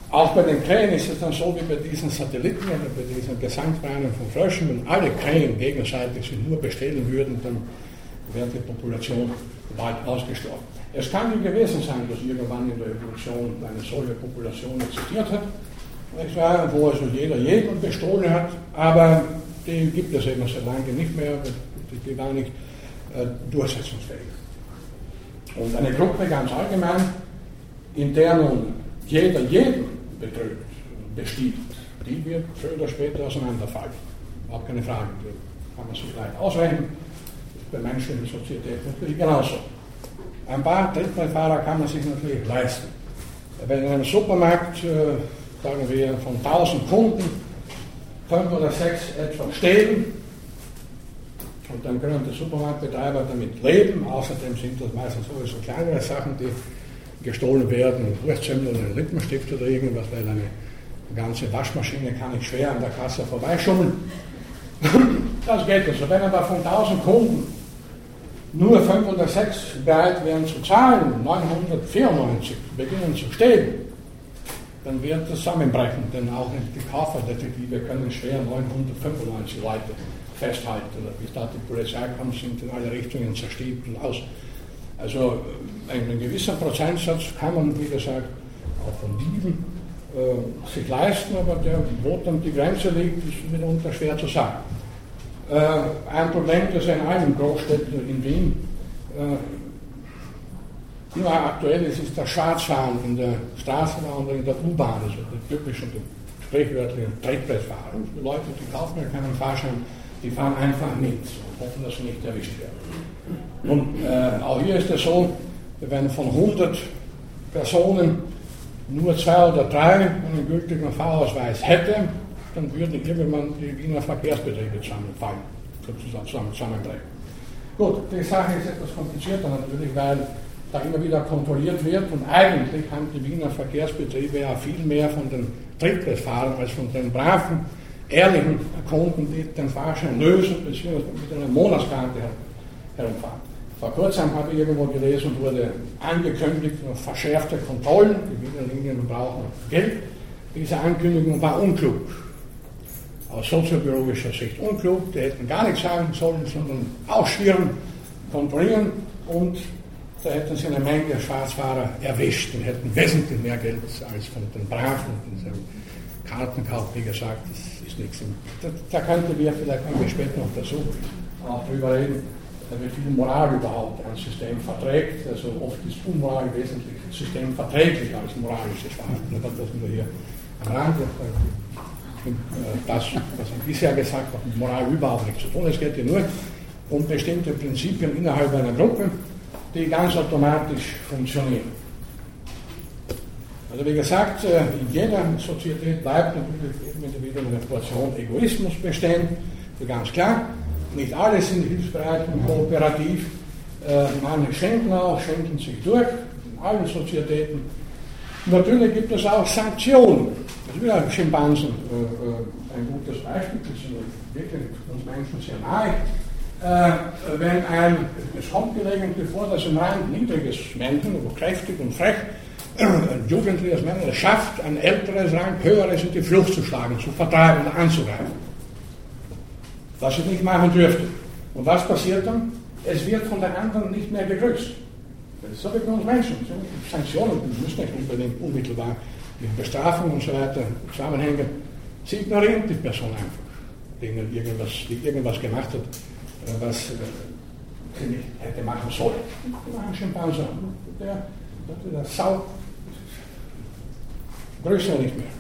Auch bei den Krähen ist es dann so wie bei diesen Satelliten oder bei diesen Gesamtreihen von Fröschen, wenn alle Krähen gegenseitig sich nur bestehlen würden, dann wäre die Population bald ausgestorben. Es kann nicht gewesen sein, dass irgendwann in der Evolution eine solche Population existiert hat, wo also jeder jeden bestohlen hat, aber die gibt es eben so lange nicht mehr, die war nicht äh, durchsetzungsfähig. Und eine Gruppe ganz allgemein, in der nun jeder jeden betrügt, bestiehlt, die wird früher oder später auseinanderfallen. Auch keine Frage, die kann man sich leicht ausrechnen. Bei Menschen in der Sozietät natürlich genauso. Ein paar Trittbrettfahrer kann man sich natürlich leisten. Wenn in einem Supermarkt, äh, sagen wir, von tausend Kunden fünf oder sechs etwa stehlen, und dann können die Supermarktbetreiber damit leben. Außerdem sind das meistens sowieso kleinere Sachen, die gestohlen werden, ein Wurstsemmel oder ein Lippenstift oder irgendwas, weil eine ganze Waschmaschine kann ich schwer an der Kasse vorbeischummeln. Das geht also. Wenn aber von tausend Kunden nur fünf oder sechs bereit wären zu zahlen, neunhundertvierundneunzig beginnen zu stehlen, dann wird das zusammenbrechen, denn auch die Kaufverdetektive können schwer neunhundertfünfundneunzig Leute festhalten. Oder bis da die Polizei kommt, sind in alle Richtungen zerstrebt und aus. Also einen gewissen Prozentsatz kann man, wie gesagt, auch von Dieben äh, sich leisten, aber der, wo dann die Grenze liegt, ist mitunter schwer zu sagen. Äh, ein Problem, das in allen Großstädten in Wien äh, immer aktuell ist, ist das Schwarzfahren in der Straßenbahn oder in der U-Bahn, also die typischen, die sprichwörtlichen Trittbrettfahrer. Die Leute, die kaufen ja keinen Fahrschein, die fahren einfach mit und hoffen, dass sie nicht erwischt werden. Und äh, auch hier ist es so, wenn von hundert Personen nur zwei oder drei einen gültigen Fahrausweis hätten, dann würden irgendwann die Wiener Verkehrsbetriebe zusammenfallen, sozusagen zusammenbrechen. Gut, die Sache ist etwas komplizierter natürlich, weil da immer wieder kontrolliert wird und eigentlich haben die Wiener Verkehrsbetriebe ja viel mehr von den Trittbrettfahrern als von den braven, ehrlichen Kunden, die den Fahrschein lösen, beziehungsweise mit einer Monatskarte herumfahren. Vor kurzem habe ich irgendwo gelesen und wurde angekündigt, verschärfte Kontrollen, die Wiener Linien brauchen Geld. Diese Ankündigung war unklug. Aus soziobiologischer Sicht unklug, die hätten gar nichts sagen sollen, sondern ausschwirren, kontrollieren und da hätten sie eine Menge Schwarzfahrer erwischt und hätten wesentlich mehr Geld als von den Braven. Kartenkauf, wie gesagt, das ist nichts. Da, da könnten wir vielleicht kommen wir später noch dazu auch darüber reden, wie viel Moral überhaupt ein System verträgt. Also oft ist Unmoral wesentlich systemverträglich als moralisches Verhalten. Aber das nur hier am Rande. Das, was ich bisher gesagt habe, mit Moral überhaupt nichts zu tun. Es geht ja nur um bestimmte Prinzipien innerhalb einer Gruppe, die ganz automatisch funktionieren. Also wie gesagt, in jeder Sozietät bleibt natürlich wieder eine Portion Egoismus bestehen, ganz klar. Nicht alle sind hilfsbereit und kooperativ. Manche schenken auch, schenken sich durch, in allen Sozietäten. Natürlich gibt es auch Sanktionen. Das ist wieder Schimpansen ein gutes Beispiel, das sind wirklich uns Menschen sehr nahe. Äh, wenn ein, es kommt gelegentlich vor, dass ein rein niedriges Männchen, aber kräftig und frech, äh, ein jugendliches Männchen es schafft, ein älteres, rein höheres in die Flucht zu schlagen, zu vertreiben oder anzugreifen. Was es nicht machen dürfte. Und was passiert dann? Es wird von den anderen nicht mehr begrüßt. Das ist so wie bei uns Menschen. Sanktionen müssen nicht unbedingt unmittelbar mit Bestrafung und so weiter zusammenhängen. Sie ignorieren die Person einfach, die irgendwas, die irgendwas gemacht hat, was äh, sie nicht hätte machen sollen. Ein Schimpanse, der, der Sau, größer nicht mehr.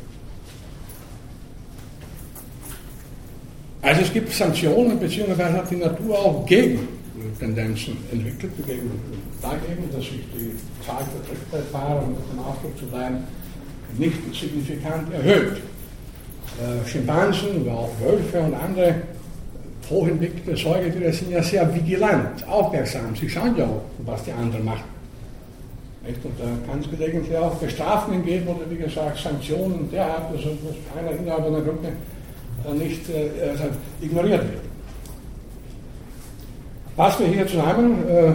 Also es gibt Sanktionen, beziehungsweise hat die Natur auch Gegentendenzen entwickelt, gegen dagegen, dass sich die Zahl der Trittbrettfahrer, um auf dem Ausdruck zu bleiben, nicht signifikant erhöht. Äh, Schimpansen, aber auch Wölfe und andere hochentwickelte Säugetiere sind ja sehr vigilant, aufmerksam. Sie schauen ja auch, was die anderen machen. Nicht? Und da kann es gelegentlich auch Bestrafungen geben oder wie gesagt Sanktionen derart, also dass einer innerhalb einer Gruppe nicht äh, also ignoriert wird. Was wir hier zusammen, äh,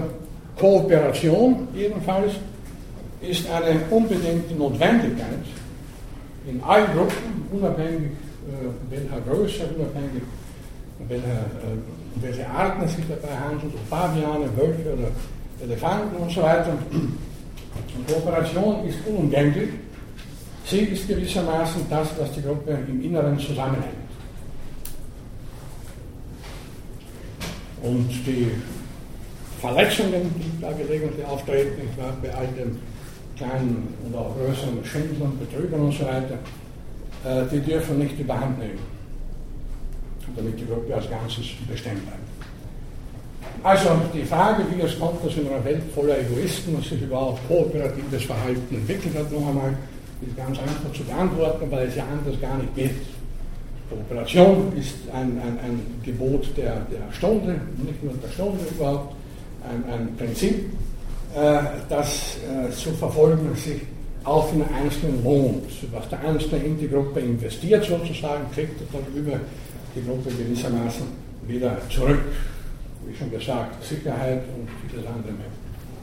Kooperation jedenfalls, ist eine unbedingte Notwendigkeit, in allen Gruppen, unabhängig äh, welcher Größe, unabhängig welcher, äh, welche Arten es sich dabei handelt, ob Paviane, Wölfe oder Elefanten und so weiter. Und Kooperation ist unumgänglich. Sie ist gewissermaßen das, was die Gruppe im Inneren zusammenhält. Und die Verletzungen, die da gelegentlich auftreten, etwa bei all den kleinen oder auch größeren Schwindlern, Betrügern und so weiter, äh, die dürfen nicht überhand nehmen, damit die Gruppe als Ganzes bestehen bleibt. Also die Frage, wie es kommt, dass in einer Welt voller Egoisten sich überhaupt kooperatives Verhalten entwickelt hat, noch einmal, ist ganz einfach zu beantworten, weil es ja anders gar nicht geht. Kooperation ist ein, ein, ein Gebot der, der Stunde, nicht nur der Stunde überhaupt, ein, ein Prinzip, äh, das äh, zu verfolgen sich auch für den Einzelnen lohnt. Was der Einzelne in die Gruppe investiert sozusagen, kriegt er dann über die Gruppe gewissermaßen wieder zurück. Wie schon gesagt, Sicherheit und vieles andere mehr.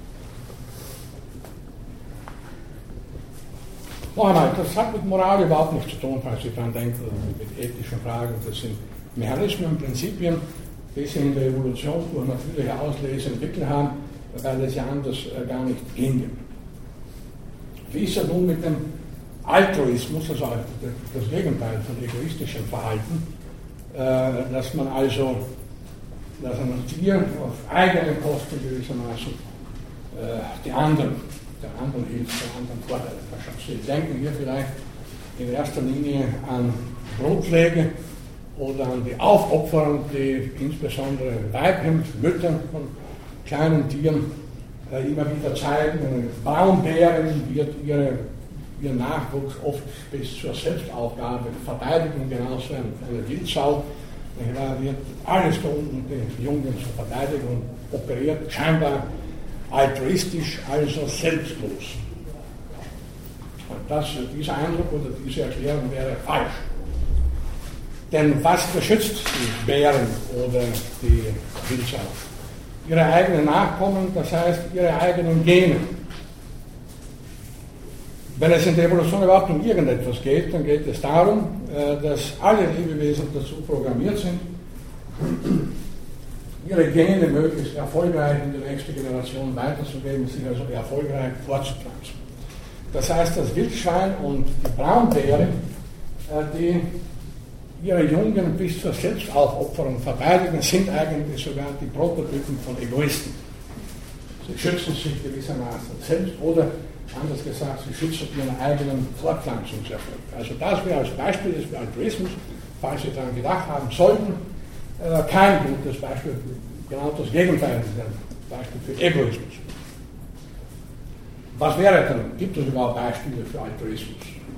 Noch einmal, das hat mit Moral überhaupt nichts zu tun, falls Sie daran denken, mit ethischen Fragen. Das sind Mechanismen, Prinzipien, die sich in der Evolution durch natürliche Auslese entwickelt haben, weil es ja anders äh, gar nicht ginge. Wie ist es nun mit dem Altruismus, also das Gegenteil von egoistischem Verhalten, äh, dass man also, dass ein Tier auf eigene Kosten gewissermaßen äh, die anderen, der anderen hilft, der anderen Vorteile verschafft. Sie denken hier vielleicht in erster Linie an Brotpflege oder an die Aufopferung, die insbesondere Weibchen, Mütter von kleinen Tieren äh, immer wieder zeigen. Eine Braunbärin wird ihre, ihren Nachwuchs oft bis zur Selbstaufgabe verteidigen, genauso eine, eine Wildsau. Da wird alles tun, um die Jungen zu verteidigen und operiert scheinbar altruistisch, also selbstlos. Und das, dieser Eindruck oder diese Erklärung wäre falsch. Denn was beschützt die Bären oder die Wildsau? Ihre eigenen Nachkommen, das heißt ihre eigenen Gene. Wenn es in der Evolution überhaupt um irgendetwas geht, dann geht es darum, dass alle Lebewesen dazu programmiert sind, ihre Gene möglichst erfolgreich in die nächste Generation weiterzugeben, sich also erfolgreich fortzupflanzen. Das heißt, das Wildschwein und die Braunbäre, die ihre Jungen bis zur Selbstaufopferung verteidigen, sind eigentlich sogar die Prototypen von Egoisten. Sie schützen sich gewissermaßen selbst oder, anders gesagt, sie schützen ihren eigenen Fortpflanzungserfolg. Also das wäre als Beispiel für Altruismus, falls Sie daran gedacht haben sollten, äh, kein gutes Beispiel, genau das Gegenteil ist ein Beispiel für Egoismus. Was wäre dann? Gibt es überhaupt Beispiele für Altruismus?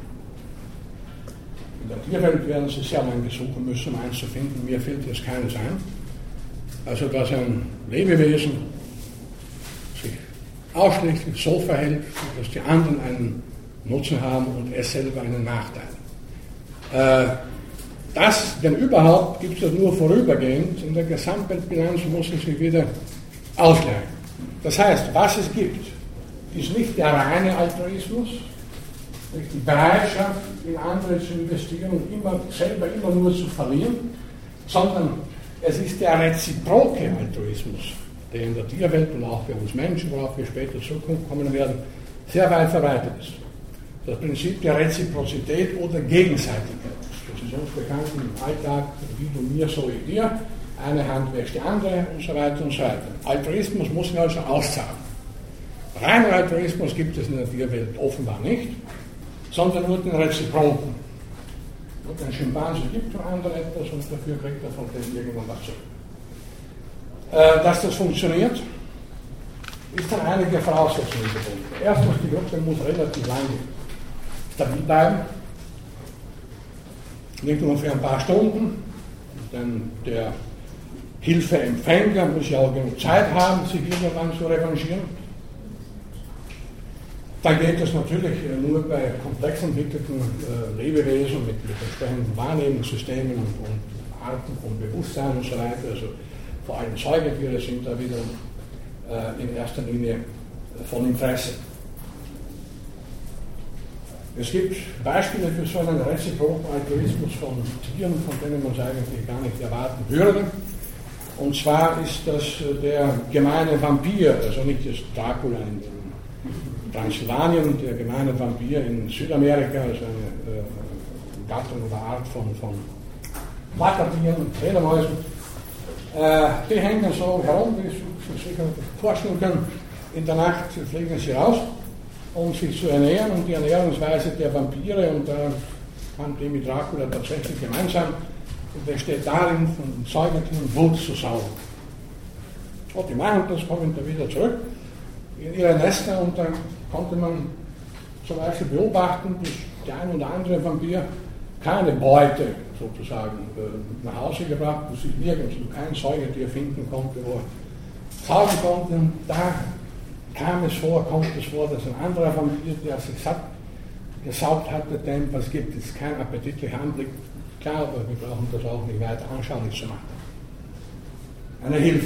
In der Tierwelt werden Sie sehr lange suchen müssen, um eins zu finden. Mir fällt jetzt keines ein. Also, dass ein Lebewesen sich ausschließlich so verhält, dass die anderen einen Nutzen haben und es selber einen Nachteil. Äh, das, denn überhaupt gibt es das nur vorübergehend. In der Gesamtweltbilanz muss es sich wieder ausgleichen. Das heißt, was es gibt, ist nicht der reine Altruismus, nicht die Bereitschaft, in andere zu investieren und immer, selber immer nur zu verlieren, sondern es ist der reziproke Altruismus, der in der Tierwelt und auch bei uns Menschen, worauf wir später zurückkommen werden, sehr weit verbreitet ist. Das Prinzip der Reziprozität oder Gegenseitigkeit. Das ist uns bekannt im Alltag, wie du mir, so ich dir. Eine Hand wäscht die andere und so weiter und so weiter. Altruismus muss man also auszahlen. Reiner Altruismus gibt es in der Tierwelt offenbar nicht, sondern nur den Reziproken. Und ein Schimpanse gibt dem anderen etwas und dafür kriegt er von dem irgendwann was zurück. Äh, dass das funktioniert, ist dann einige Voraussetzungen gebunden. Erstens, die Gruppe muss relativ lange stabil bleiben, nicht nur für ein paar Stunden, denn der Hilfeempfänger muss ja auch genug Zeit haben, sich irgendwann zu revanchieren. Dann geht es natürlich nur bei komplex entwickelten äh, Lebewesen mit, mit entsprechenden Wahrnehmungssystemen und, und Arten von Bewusstsein und so weiter. Also vor allem Säugetiere sind da wiederum äh, in erster Linie von Interesse. Es gibt Beispiele für so einen reziproken Altruismus von Tieren, von denen man es eigentlich gar nicht erwarten würde. Und zwar ist das der gemeine Vampir, also nicht das Dracula in Transsilvanien, der gemeine Vampir in Südamerika, also eine äh, Gattung oder Art von, von Plakatieren, Fledermäusen. Äh, die hängen so herum, wie Sie sich vorstellen können. In der Nacht fliegen sie raus, um sich zu ernähren, und die Ernährungsweise der Vampire, und da haben die mit Dracula tatsächlich gemeinsam, besteht darin, von Säugetieren Blut zu saugen. Und die machen das, kommen dann wieder zurück in ihre Nester, und dann konnte man zum Beispiel beobachten, dass der ein oder andere Vampir keine Beute sozusagen äh, nach Hause gebracht, dass sich nirgends kein Säugetier finden konnte, wo er saugen konnte. Und da kam es vor, kommt es vor, dass ein anderer Vampir, der sich satt gesaugt hatte, dem was gibt es kein appetitlicher Anblick. Klar, aber wir brauchen das auch nicht weiter anschaulich zu machen. Eine Hilfe.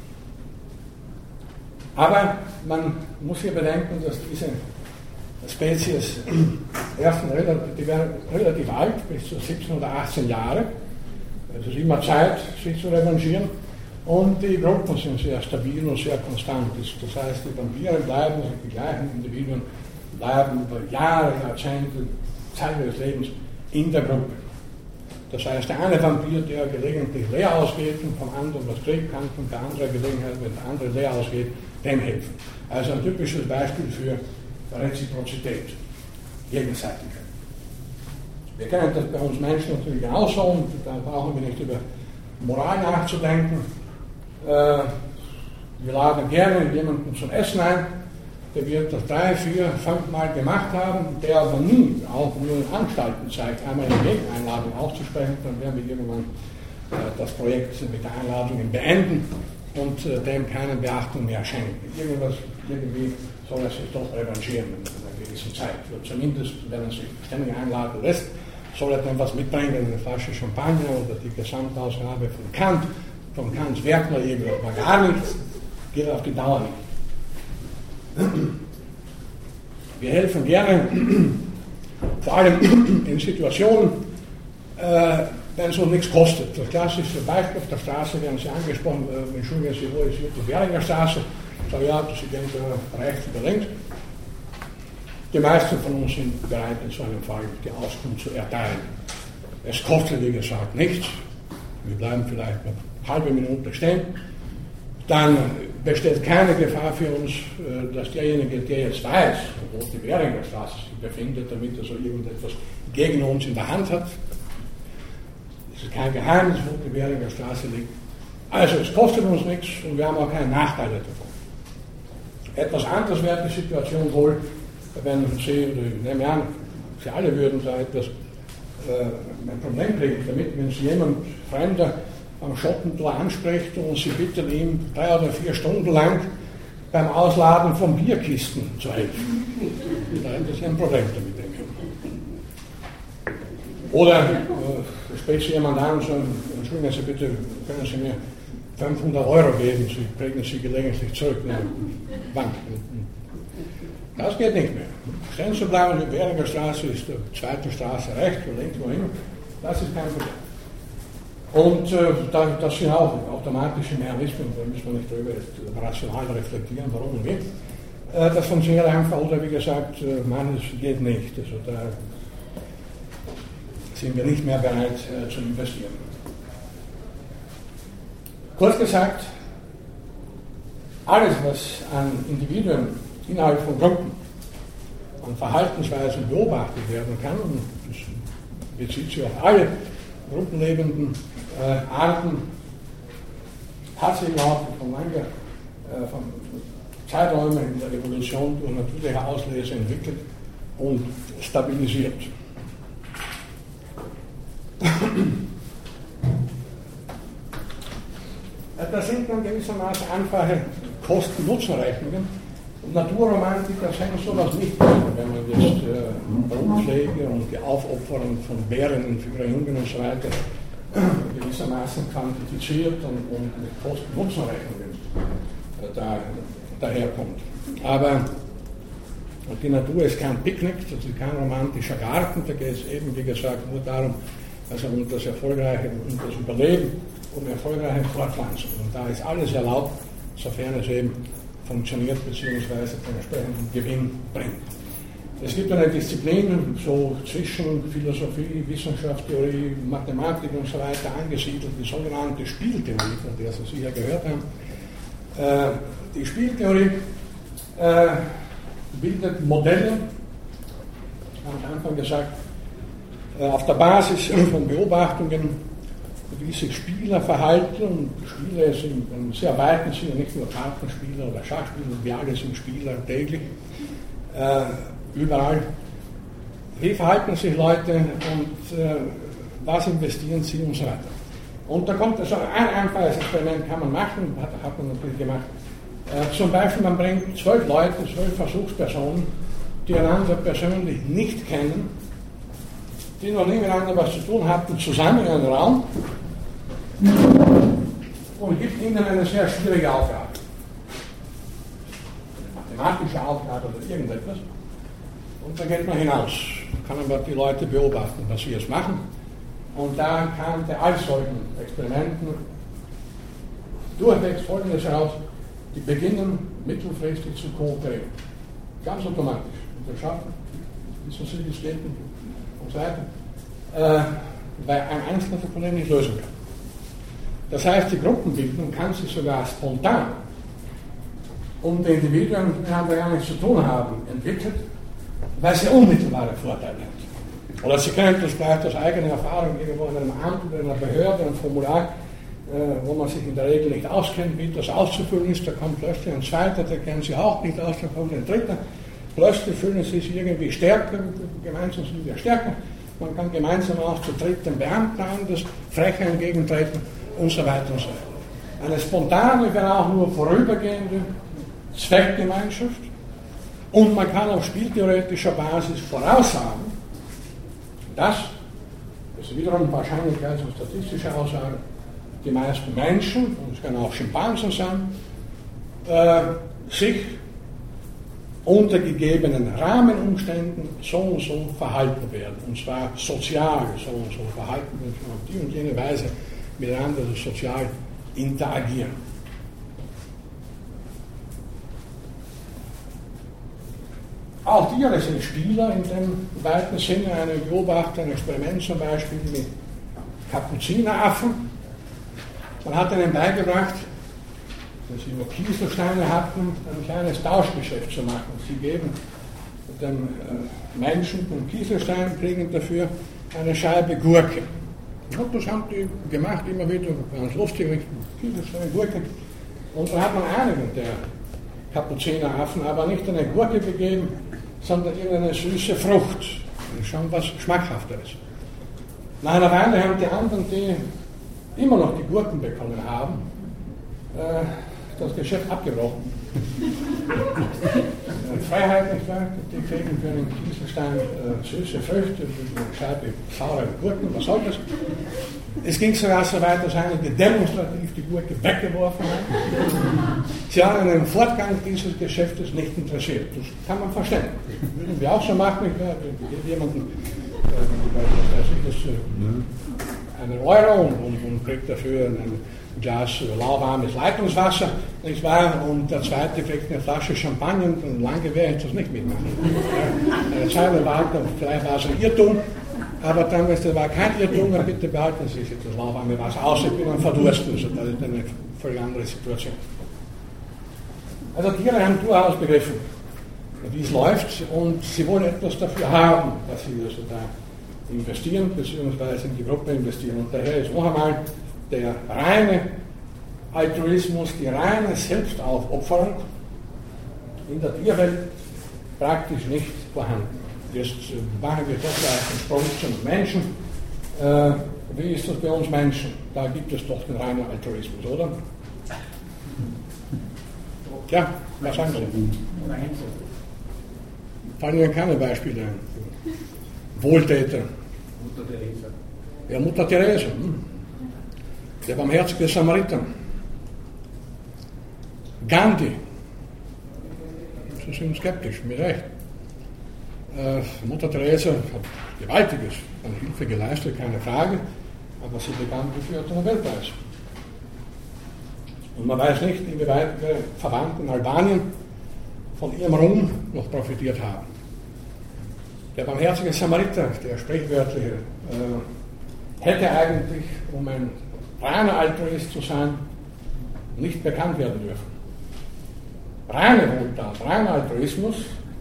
Aber man muss hier bedenken, dass diese Spezies erstens relativ, die werden relativ alt, bis zu siebzehn oder achtzehn Jahre. Es ist immer Zeit, sich zu revanchieren. Und die Gruppen sind sehr stabil und sehr konstant. Das heißt, die Vampire bleiben, also die gleichen Individuen bleiben über Jahre, Jahrzehnte, Zeit ihres Lebens in der Gruppe. Das heißt, der eine Vampir, der gelegentlich leer ausgeht und vom anderen was kriegen kann, und der andere Gelegenheit, wenn der andere leer ausgeht, dem helfen. Also ein typisches Beispiel für Reziprozität, Gegenseitigkeit. Wir kennen das bei uns Menschen natürlich genauso, und da brauchen wir nicht über Moral nachzudenken. Äh, wir laden gerne jemanden zum Essen ein, der wird das drei, vier, fünf Mal gemacht haben, der aber nie, auch nur in Anstalten zeigt, einmal eine Gegeneinladung auszusprechen, dann werden wir irgendwann äh, das Projekt mit der Einladung beenden und äh, dem keine Beachtung mehr schenken. Irgendwas, irgendwie soll er sich doch revanchieren in einer gewissen Zeit. Oder zumindest, wenn er sich ständig einladen lässt, soll er dann was mitbringen, eine Flasche Champagner oder die Gesamtausgabe von Kant, von Kants Werk, aber gar nichts, geht auf die Dauer nicht. Wir helfen gerne, vor allem in Situationen, äh, wenn es uns nichts kostet. Das klassische Beispiel auf der Straße, werden Sie angesprochen, äh, entschuldigen Sie, wo ist hier die Währinger Straße? So, ja, Sie gehen rechts oder links. Die meisten von uns sind bereit, in so einem Fall die Auskunft zu erteilen. Es kostet, wie gesagt, nichts. Wir bleiben vielleicht eine halbe Minute stehen. Dann besteht keine Gefahr für uns, dass derjenige, der jetzt weiß, wo die Währinger Straße sich befindet, damit er so irgendetwas gegen uns in der Hand hat. Es ist kein Geheimnis, wo die Währinger Straße liegt. Also es kostet uns nichts und wir haben auch keine Nachteile davon. Etwas anderes wäre die Situation wohl, wenn Sie, oder ich nehme an, Sie alle würden da etwas äh, ein Problem kriegen damit, wenn Sie jemand Fremder am Schottentor anspricht und Sie bitten ihm drei oder vier Stunden lang beim Ausladen von Bierkisten zu helfen. Da hätten Sie ein Problem damit. Oder äh, spricht Sie jemand an und sagt, entschuldigen Sie bitte, können Sie mir fünfhundert Euro geben, Sie bringen Sie gelegentlich zurück in die Bank. Das geht nicht mehr. Stehen zu bleiben, die Währinger Straße ist die zweite Straße rechts oder links, wohin. Das ist kein Problem. Und äh, das sind auch automatische Mechanismen, da müssen wir nicht drüber rational reflektieren, warum und wie. Äh, das funktioniert einfach, oder wie gesagt, äh, manches geht nicht. Also da sind wir nicht mehr bereit äh, zu investieren. Kurz gesagt, alles, was an Individuen innerhalb von Gruppen an Verhaltensweisen beobachtet werden kann, und das bezieht sich auf alle gruppenlebenden äh, Arten, hat sich überhaupt von langer äh, von Zeiträumen in der Evolution durch natürliche Auslese entwickelt und stabilisiert. Das sind dann gewissermaßen einfache Kosten-Nutzen-Rechnungen. Und Naturromantiker sagen sowas nicht, wenn man jetzt äh, Brutpflege und die Aufopferung von Bären für ihre Jungen und so weiter gewissermaßen quantifiziert und, und mit Kosten-Nutzen-Rechnungen äh, da, daherkommt. Aber Und die Natur ist kein Picknick, das ist kein romantischer Garten, da geht es eben, wie gesagt, nur darum, also um das erfolgreiche, um das Überleben, um erfolgreiche Fortpflanzung. Und da ist alles erlaubt, sofern es eben funktioniert, beziehungsweise den entsprechenden Gewinn bringt. Es gibt eine Disziplin, so zwischen Philosophie, Wissenschaftstheorie, Mathematik und so weiter angesiedelt, die sogenannte Spieltheorie, von der Sie sicher gehört haben. Äh, die Spieltheorie äh, bildet Modelle, am Anfang gesagt, äh, auf der Basis von Beobachtungen, wie sich Spieler verhalten. Und Spieler sind in sehr weiten Sinne nicht nur Kartenspieler oder Schachspieler, wir alle sind Spieler täglich. Äh, Überall. Wie verhalten sich Leute und äh, was investieren sie und so weiter. Und da kommt also ein einfaches Experiment, kann man machen, hat, hat man natürlich gemacht. Äh, zum Beispiel, man bringt zwölf Leute, zwölf Versuchspersonen, die einander persönlich nicht kennen, die noch nie miteinander was zu tun hatten, zusammen in einen Raum und gibt ihnen eine sehr schwierige Aufgabe. Eine mathematische Aufgabe oder irgendetwas. Und dann geht man hinaus, kann aber die Leute beobachten, was sie jetzt machen. Und da kam bei all solchen Experimenten durchwegs Folgendes heraus: Die beginnen mittelfristig zu kooperieren. Ganz automatisch. Und wir schaffen, wissen Sie, wie es geht und so weiter. Äh, weil ein einzelnes Problem nicht lösen kann. Das heißt, die Gruppenbildung kann sich sogar spontan, um die Individuen, die miteinander gar nichts zu tun haben, entwickelt, weil sie unmittelbare Vorteile hat. Oder sie können das vielleicht aus eigener Erfahrung irgendwo in einem Amt oder in einer Behörde, ein Formular, äh, wo man sich in der Regel nicht auskennt, wie das auszufüllen ist, da kommt plötzlich ein zweiter, der kennt sich auch nicht aus, da kommt ein dritter, plötzlich fühlen sie sich irgendwie stärker, gemeinsam sind wir stärker, man kann gemeinsam auch zu dritt den Beamten anders frecher entgegentreten und so weiter und so weiter. Eine spontane, wenn auch nur vorübergehende Zweckgemeinschaft. Und man kann auf spieltheoretischer Basis voraussagen, dass, das ist wiederum Wahrscheinlichkeits- und statistische Aussage, die meisten Menschen, und es können auch Schimpansen sein, äh, sich unter gegebenen Rahmenumständen so und so verhalten werden. Und zwar sozial so und so verhalten werden, auf die und jene Weise miteinander sozial interagieren. Auch Tiere sind Spieler in dem weiten Sinne. Eine Beobachter, ein Experiment zum Beispiel mit Kapuzineraffen. Man hat ihnen beigebracht, wenn sie nur Kieselsteine hatten, ein kleines Tauschgeschäft zu machen. Sie geben dem Menschen den Kieselstein, kriegen dafür eine Scheibe Gurke. Und das haben die gemacht, immer wieder, ganz lustig, Kieselstein, Gurke. Und dann hat man einigen der Kapuzineraffen aber nicht eine Gurke gegeben, sondern irgendeine süße Frucht. Schon was Schmackhafteres. Nach einer Weile haben die anderen, die immer noch die Gurken bekommen haben, äh, das Geschäft abgebrochen. Freiheit, nicht wahr? Die kriegen für einen Kieselstein äh, süße Früchte, eine Scheibe saure Gurken, was soll das? Es ging sogar so weit, dass einige demonstrativ die Gurke weggeworfen haben. Sie haben einen Fortgang dieses Geschäftes nicht interessiert. Das kann man verstehen. Das würden wir auch so machen. Ich würde jemanden, äh, das, äh, einen Euro und, und, und kriegt dafür ein Glas lauwarmes Leitungswasser, nicht wahr? Und der zweite kriegt eine Flasche Champagner und lange werde ich das nicht mitmachen. Eine Zeit war, vielleicht war es ein Irrtum, aber dann, wenn es war kein Irrtum, dann bitte behalten Sie sich das lauwarme Wasser aus, ich bin dann verdursten, also das ist eine völlig andere Situation. Also Tiere haben durchaus begriffen, wie es läuft, und sie wollen etwas dafür haben, dass sie also da investieren, beziehungsweise in die Gruppe investieren. Und daher ist noch einmal der reine Altruismus, die reine Selbstaufopferung in der Tierwelt praktisch nicht vorhanden. Jetzt machen wir doch gleich den Sprung zum Menschen. Äh, wie ist das bei uns Menschen? Da gibt es doch den reinen Altruismus, oder? Ja, was sagen Sie? Fallen Ihnen keine Beispiele ein? Wohltäter. Mutter Teresa. Ja, Mutter Teresa. Hm. Der barmherzige Samariter. Gandhi. Sie sind skeptisch, mit Recht. Äh, Mutter Teresa hat Gewaltiges an Hilfe geleistet, keine Frage, aber sie begann geführt den Nobelpreis. Und man weiß nicht, inwieweit ihre Verwandten in Albanien von ihrem Ruhm noch profitiert haben. Der barmherzige Samariter, der sprichwörtliche, äh, hätte eigentlich, um ein reiner Altruist zu sein, nicht bekannt werden dürfen. Reine Wohltat, reiner Altruismus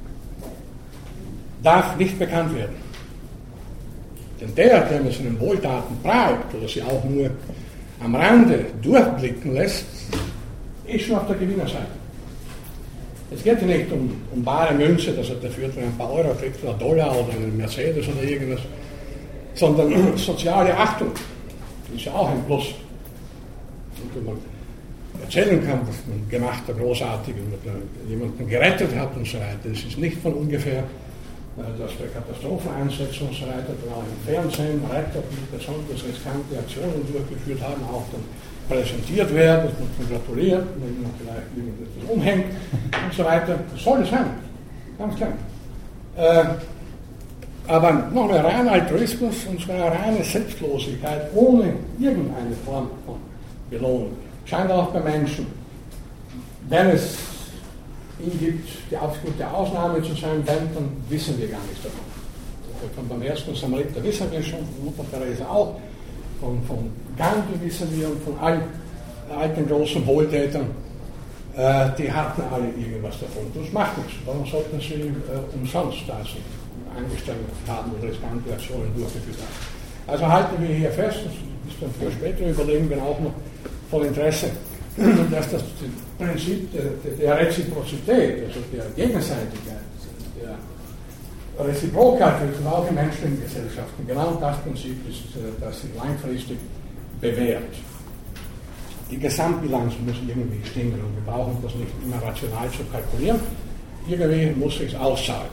darf nicht bekannt werden. Denn der, der mit seinen Wohltaten prahlt oder sie auch nur am Rande durchblicken lässt, ist schon auf der Gewinnerseite. Es geht ja nicht um, um bare Münze, dass er dafür ein paar Euro kriegt oder Dollar oder einen Mercedes oder irgendwas, sondern soziale Achtung. Das ist ja auch ein Plus. Und wenn man erzählen kann, was man gemacht hat, großartig, und man jemanden gerettet hat und so weiter, das ist nicht von ungefähr, dass bei Katastropheneinsätzen und so weiter, dann auch im Fernsehen Retter, die besonders riskante Aktionen durchgeführt haben, auch dann präsentiert werden, dass man dann gratuliert, wenn man vielleicht irgendetwas umhängt und so weiter. Das soll es sein, ganz klar. Äh, aber noch mehr reiner Altruismus und zwar eine reine Selbstlosigkeit ohne irgendeine Form von Belohnung. Scheint auch bei Menschen, wenn es ihn gibt, die absolute Ausnahme zu sein, wenn, dann wissen wir gar nichts davon. Von beim ersten Samariter wissen wir schon, von Mutter Teresa auch, von, von Gandhi wissen wir und von allen alten großen Wohltätern, äh, die hatten alle irgendwas davon. Das macht nichts. Warum sollten sie äh, umsonst da sie eingestellt haben oder riskante Aktionen durchgeführt haben? Also halten wir hier fest, das ist dann für spätere Überlegungen auch noch von Interesse, dass das Prinzip der, der Reziprozität, also der Gegenseitigkeit, der Reziprokheit, auch in menschlichen Gesellschaften, genau das Prinzip ist, das sich langfristig bewährt. Die Gesamtbilanz muss irgendwie stimmen und wir brauchen das nicht immer rational zu kalkulieren. Irgendwie muss es auszahlen.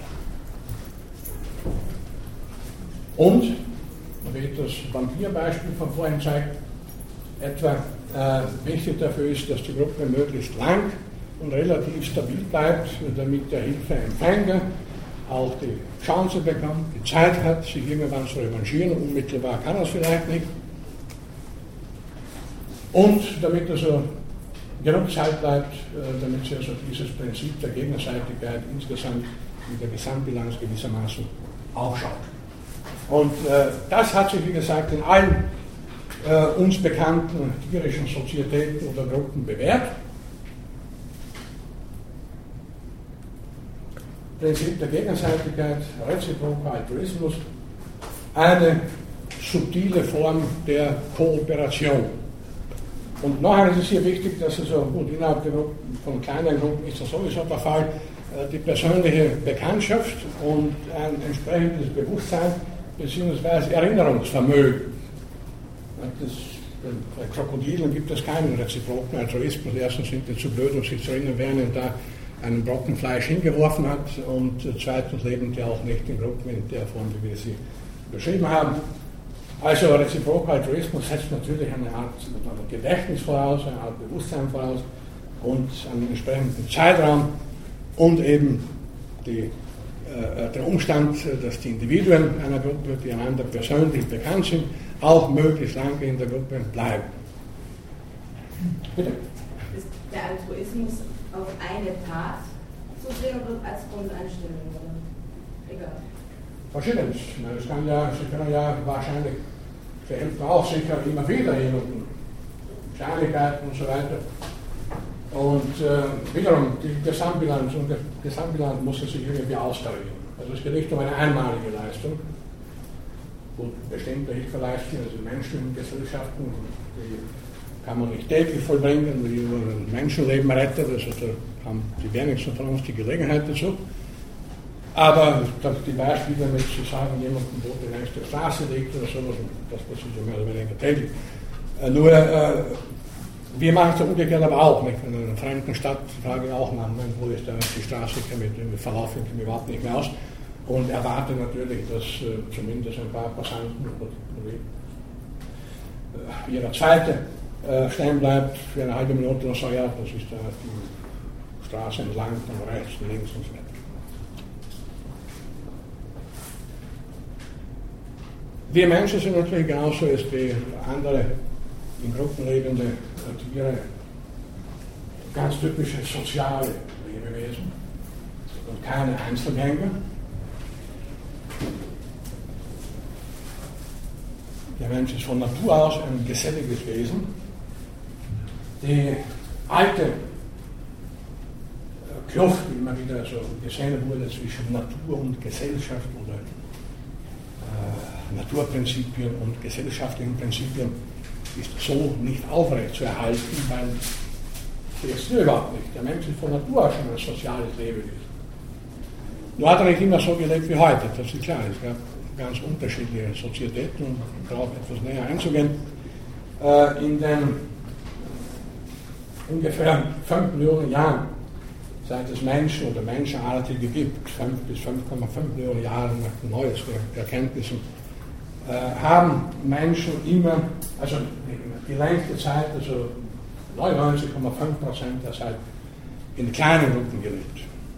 Und, wie das Vampirbeispiel von vorhin zeigt, etwa äh, wichtig dafür ist, dass die Gruppe möglichst lang und relativ stabil bleibt, damit der Hilfeempfänger auch die Chance bekommt, die Zeit hat, sich irgendwann zu revanchieren. Unmittelbar kann er es vielleicht nicht. Und damit also genug Zeit bleibt, äh, damit sie also dieses Prinzip der Gegenseitigkeit insgesamt in der Gesamtbilanz gewissermaßen aufschaut. Und äh, das hat sich, wie gesagt, in allen äh, uns bekannten tierischen Sozietäten oder Gruppen bewährt. Prinzip der Gegenseitigkeit, reziproker Altruismus, eine subtile Form der Kooperation. Und noch eines ist hier wichtig, dass also gut, innerhalb der Gruppen, von kleinen Gruppen ist das sowieso der Fall, die persönliche Bekanntschaft und ein entsprechendes Bewusstsein bzw. Erinnerungsvermögen. Das, bei Krokodilen gibt es keinen reziproken Altruismus. Erstens sind die zu blöd, um sich zu erinnern, wer ihnen da einen Brocken Fleisch hingeworfen hat, und zweitens leben die auch nicht in Gruppen in der Form, wie wir sie beschrieben haben. Also reziproker Altruismus setzt natürlich eine Art Gedächtnis voraus, eine Art Bewusstsein voraus und einen entsprechenden Zeitraum und eben die, äh, der Umstand, dass die Individuen einer Gruppe, die einander persönlich bekannt sind, auch möglichst lange in der Gruppe bleiben. Bitte. Ist der Altruismus auf eine Tat zu sehen oder als Grundeinstellung? Oder? Egal. Verschiedenes. Das kann ja, Sie können ja wahrscheinlich verhelfen auch sicher immer wieder jemanden Kleinigkeiten und so weiter. Und äh, wiederum die Gesamtbilanz und der Gesamtbilanz muss sich irgendwie austarieren. Also es geht nicht um eine einmalige Leistung. Gut, bestimmte Hilfeleistungen, also menschlichen Gesellschaften, die kann man nicht täglich vollbringen, die nur ein Menschenleben rettet, also da haben die wenigsten von uns die Gelegenheit dazu. Aber die Beispiele mit zu sagen, jemanden, wo die nächste Straße liegt oder sowas, das passiert ja mehr oder weniger täglich. Äh, nur, äh, wir machen es umgekehrt aber auch, nicht? In einer fremden Stadt frage ich auch nach, wo ist da die Straße, ich kann mit dem Verlauf, ich kann mir überhaupt nicht mehr aus. Und erwarte natürlich, dass äh, zumindest ein paar Passanten oder äh, jeder zweite äh, stehen bleibt für eine halbe Minute oder so, ja, das ist da die Straße entlang, dann rechts und links und so weiter. Wir Menschen sind natürlich genauso wie andere in Gruppen lebende Tiere ganz typische soziale Lebewesen und keine Einzelgänger. Der Mensch ist von Natur aus ein geselliges Wesen. Die alte Kluft, die immer wieder so gesehen wurde zwischen Natur und Gesellschaft oder äh, Naturprinzipien und gesellschaftlichen Prinzipien, ist so nicht aufrecht zu erhalten, weil sie ist überhaupt nicht. Der Mensch ist von Natur aus schon ein soziales Lebewesen. Nur hat er nicht immer so gelebt wie heute, das ist klar. Es gab ganz unterschiedliche Sozietäten, um darauf etwas näher einzugehen. Äh, in den ungefähr fünf Millionen Jahren, seit es Menschen oder Menschenartige gibt, fünf bis fünf Komma fünf Millionen Jahre nach den neuesten Erkenntnissen, äh, haben Menschen immer, also die, die längste Zeit, also neunundneunzig Komma fünf Prozent der Zeit, in kleinen Gruppen gelebt.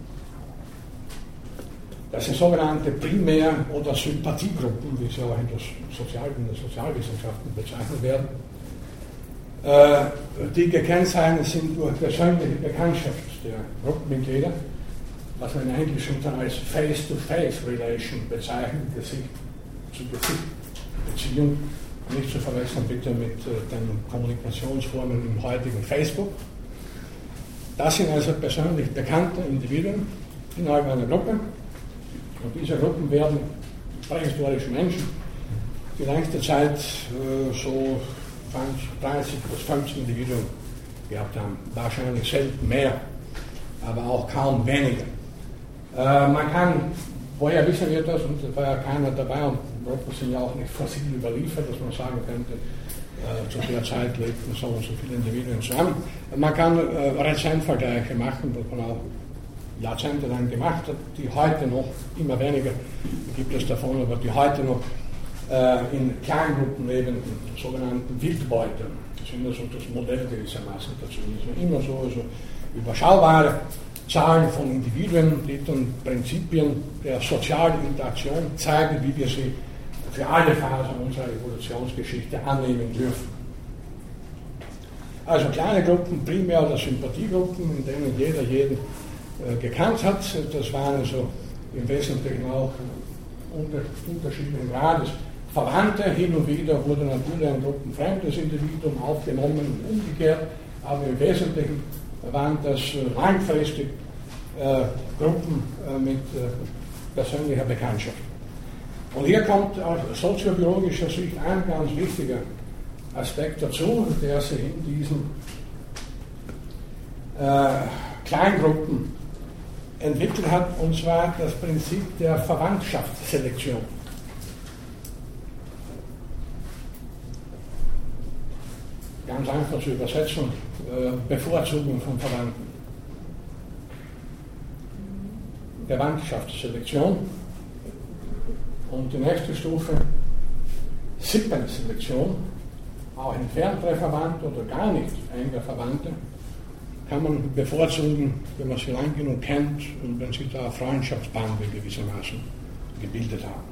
Das sind sogenannte Primär- oder Sympathiegruppen, wie sie auch in, das Sozial, in den Sozialwissenschaften bezeichnet werden, äh, die gekennzeichnet sind durch persönliche Bekanntschaft der Gruppenmitglieder, was man in Englischen als Face-to-Face-Relation bezeichnet, Gesicht zu Gesicht Beziehung, nicht zu verwechseln bitte mit äh, den Kommunikationsformen im heutigen Facebook. Das sind also persönlich bekannte Individuen innerhalb einer Gruppe. Und diese Gruppen werden prähistorische Menschen, die längste Zeit äh, so dreißig bis fünfzig Individuen gehabt haben. Wahrscheinlich selten mehr, aber auch kaum weniger. Äh, man kann, woher wissen wir das, und da war ja keiner dabei, und Gruppen sind ja auch nicht fossil überliefert, dass man sagen könnte, äh, zu der Zeit lebten so und so viele Individuen zusammen. Man kann äh, Rezentvergleiche machen, was man auch jahrzehntelang gemacht hat, die heute noch, immer weniger gibt es davon, aber die heute noch äh, in Kleingruppen lebenden, sogenannten Wildbeutern, das sind also das Modell gewissermaßen dazu. Das sind immer so also überschaubare Zahlen von Individuen, die dann Prinzipien der sozialen Interaktion zeigen, wie wir sie für alle Phasen unserer Evolutionsgeschichte annehmen dürfen. Also kleine Gruppen, primär oder Sympathiegruppen, in denen jeder jeden gekannt hat. Das waren also im Wesentlichen auch unter unterschiedlichen Grades Verwandte. Hin und wieder wurde natürlich ein gruppenfremdes Individuum aufgenommen und umgekehrt, aber im Wesentlichen waren das langfristig äh, Gruppen äh, mit äh, persönlicher Bekanntschaft. Und hier kommt aus soziobiologischer Sicht ein ganz wichtiger Aspekt dazu, der sich in diesen äh, Kleingruppen entwickelt hat, und zwar das Prinzip der Verwandtschaftsselektion. Ganz einfach zur Übersetzung, äh, Bevorzugung von Verwandten. Verwandtschaftsselektion. Und die nächste Stufe, Sippenselektion, auch entferntere Verwandte oder gar nicht enge Verwandte, kann man bevorzugen, wenn man sie lang genug kennt und wenn sie da Freundschaftsbande gewissermaßen gebildet haben.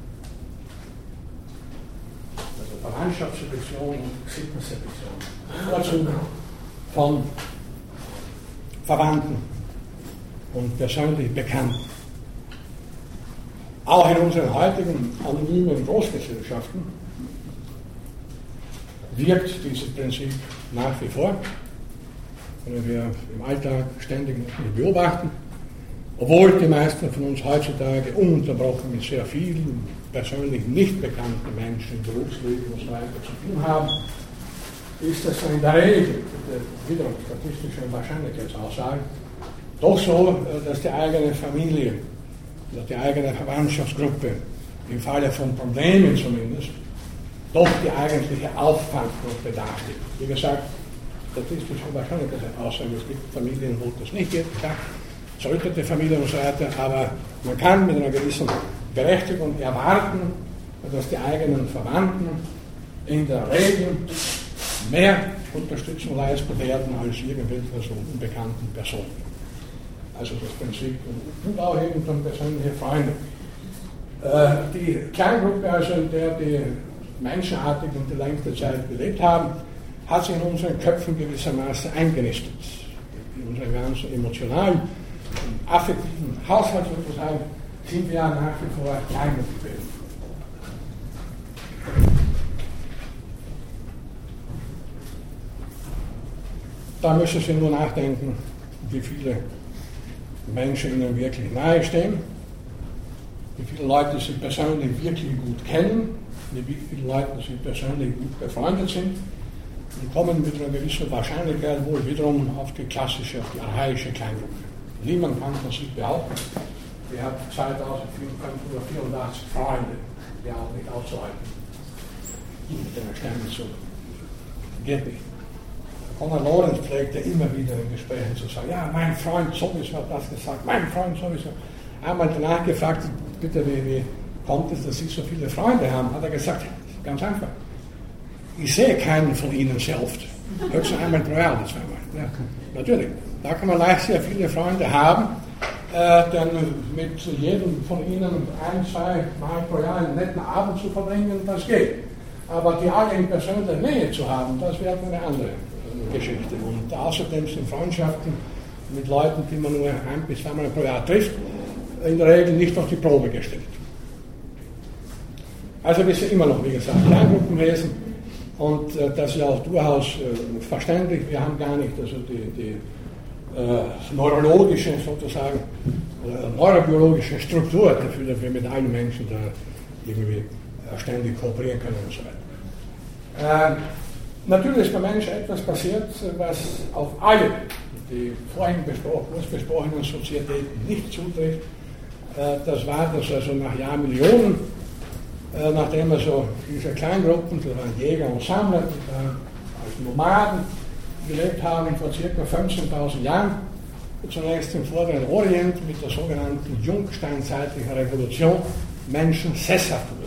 Also Verwandtschaftsselektion und Sippenselektion. Bevorzugung von Verwandten und persönlich Bekannten. Auch in unseren heutigen anonymen Großgesellschaften wirkt dieses Prinzip nach wie vor, können wir im Alltag ständig beobachten, obwohl die meisten von uns heutzutage ununterbrochen mit sehr vielen persönlich nicht bekannten Menschen im Berufsleben und so weiter zu tun haben, ist das in der Regel, wiederum statistische Wahrscheinlichkeitsaussagen, doch so, dass die eigene Familie, dass die eigene Verwandtschaftsgruppe im Falle von Problemen zumindest doch die eigentliche Auffanggruppe darstellt. Wie gesagt, statistisch wahrscheinlich das eine Aussage, es gibt Familien, wo das nicht geht, klar, zerrüttete Familien und so weiter, aber man kann mit einer gewissen Berechtigung erwarten, dass die eigenen Verwandten in der Regel mehr Unterstützung leisten werden als irgendwelche so unbekannten Personen. Also das Prinzip und auch eben dann persönliche Freunde. Äh, die Kleingruppe, also in der die menschenartig und die längste Zeit gelebt haben, hat sich in unseren Köpfen gewissermaßen eingenistet. In unseren ganzen emotionalen und affektiven Haushalt sozusagen sind wir nach wie vor Kleingruppe. Da müssen Sie nur nachdenken, wie viele Menschen Ihnen wirklich nahestehen, wie viele Leute Sie persönlich wirklich gut kennen, mit wie vielen Leuten Sie persönlich gut befreundet sind und kommen mit einer gewissen Wahrscheinlichkeit wohl wiederum auf die klassische, auf die archaische Kleingruppe. Niemand kann von sich behaupten, wir haben zweitausendfünfhundertvierundachtzig Freunde, die auch nicht auszuhalten. Mit einer Sterne zu. Geht nicht. Konrad Lorenz pflegte immer wieder in Gesprächen zu sagen, ja, mein Freund sowieso hat das gesagt, mein Freund sowieso. Einmal danach gefragt, bitte, wie, wie kommt es, dass Sie so viele Freunde haben? Hat er gesagt, ganz einfach. Ich sehe keinen von Ihnen sehr oft. Höchstens einmal pro Jahr, das zweimal. Ja, natürlich. Da kann man leicht sehr viele Freunde haben, äh, denn mit jedem von Ihnen ein, zwei Mal pro Jahr einen netten Abend zu verbringen, das geht. Aber die alle in persönlicher Nähe zu haben, das wäre eine andere Geschichte. Und außerdem sind Freundschaften mit Leuten, die man nur ein bis zweimal pro Jahr trifft, in der Regel nicht auf die Probe gestellt. Also wir sind immer noch, wie gesagt, Kleingruppenwesen und äh, das ist ja auch durchaus äh, verständlich. Wir haben gar nicht also die, die äh, neurologische, sozusagen, äh, neurobiologische Struktur dafür, dass wir mit allen Menschen da irgendwie äh, ständig kooperieren können und so weiter. Äh, Natürlich ist beim Menschen etwas passiert, was auf alle die vorhin besprochen, besprochenen Sozietäten nicht zutrifft. Das war, dass also nach Jahrmillionen, nachdem also diese Kleingruppen, das waren Jäger und Sammler, als Nomaden gelebt haben vor ca. fünfzehntausend Jahren, zunächst im Vorderen Orient mit der sogenannten jungsteinzeitlichen Revolution Menschen sesshaft wurden.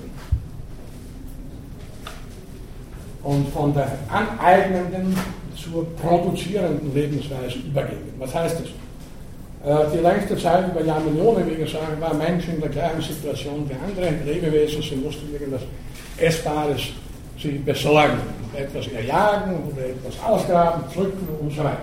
Und von der aneignenden zur produzierenden Lebensweise übergehen. Was heißt das? Die längste Zeit über Jahrmillionen, wie gesagt, war Mensch in der gleichen Situation wie andere Lebewesen. Sie mussten irgendwas Essbares sich besorgen, etwas erjagen oder etwas ausgraben, pflücken und so weiter.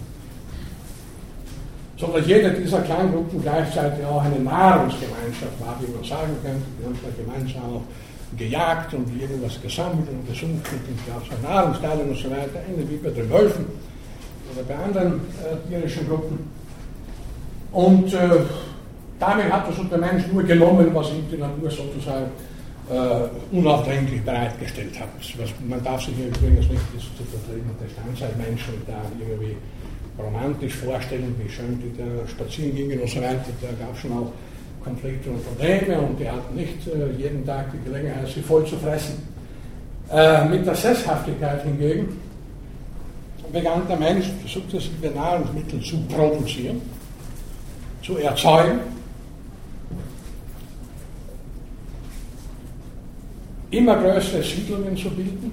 So dass jede dieser Kleingruppen gleichzeitig auch eine Nahrungsgemeinschaft war, wie man sagen könnte. Die haben da gemeinsam auch gejagt und irgendwas gesammelt und gesucht und gab es Nahrungsteilung und so weiter, ähnlich wie bei den Wölfen oder bei anderen äh, tierischen Gruppen. Und äh, damit hat also der Mensch nur genommen, was ihm die Natur sozusagen äh, unaufdringlich bereitgestellt hat. Was, man darf sich hier übrigens nicht das zu vertreten der Steinzeitmenschen da irgendwie romantisch vorstellen, wie schön die da spazieren gingen und so weiter. Da gab es schon auch Konflikte und Probleme und die hatten nicht äh, jeden Tag die Gelegenheit, sie voll zu fressen. Äh, mit der Sesshaftigkeit hingegen begann der Mensch sukzessive Nahrungsmittel zu produzieren, zu erzeugen, immer größere Siedlungen zu bilden.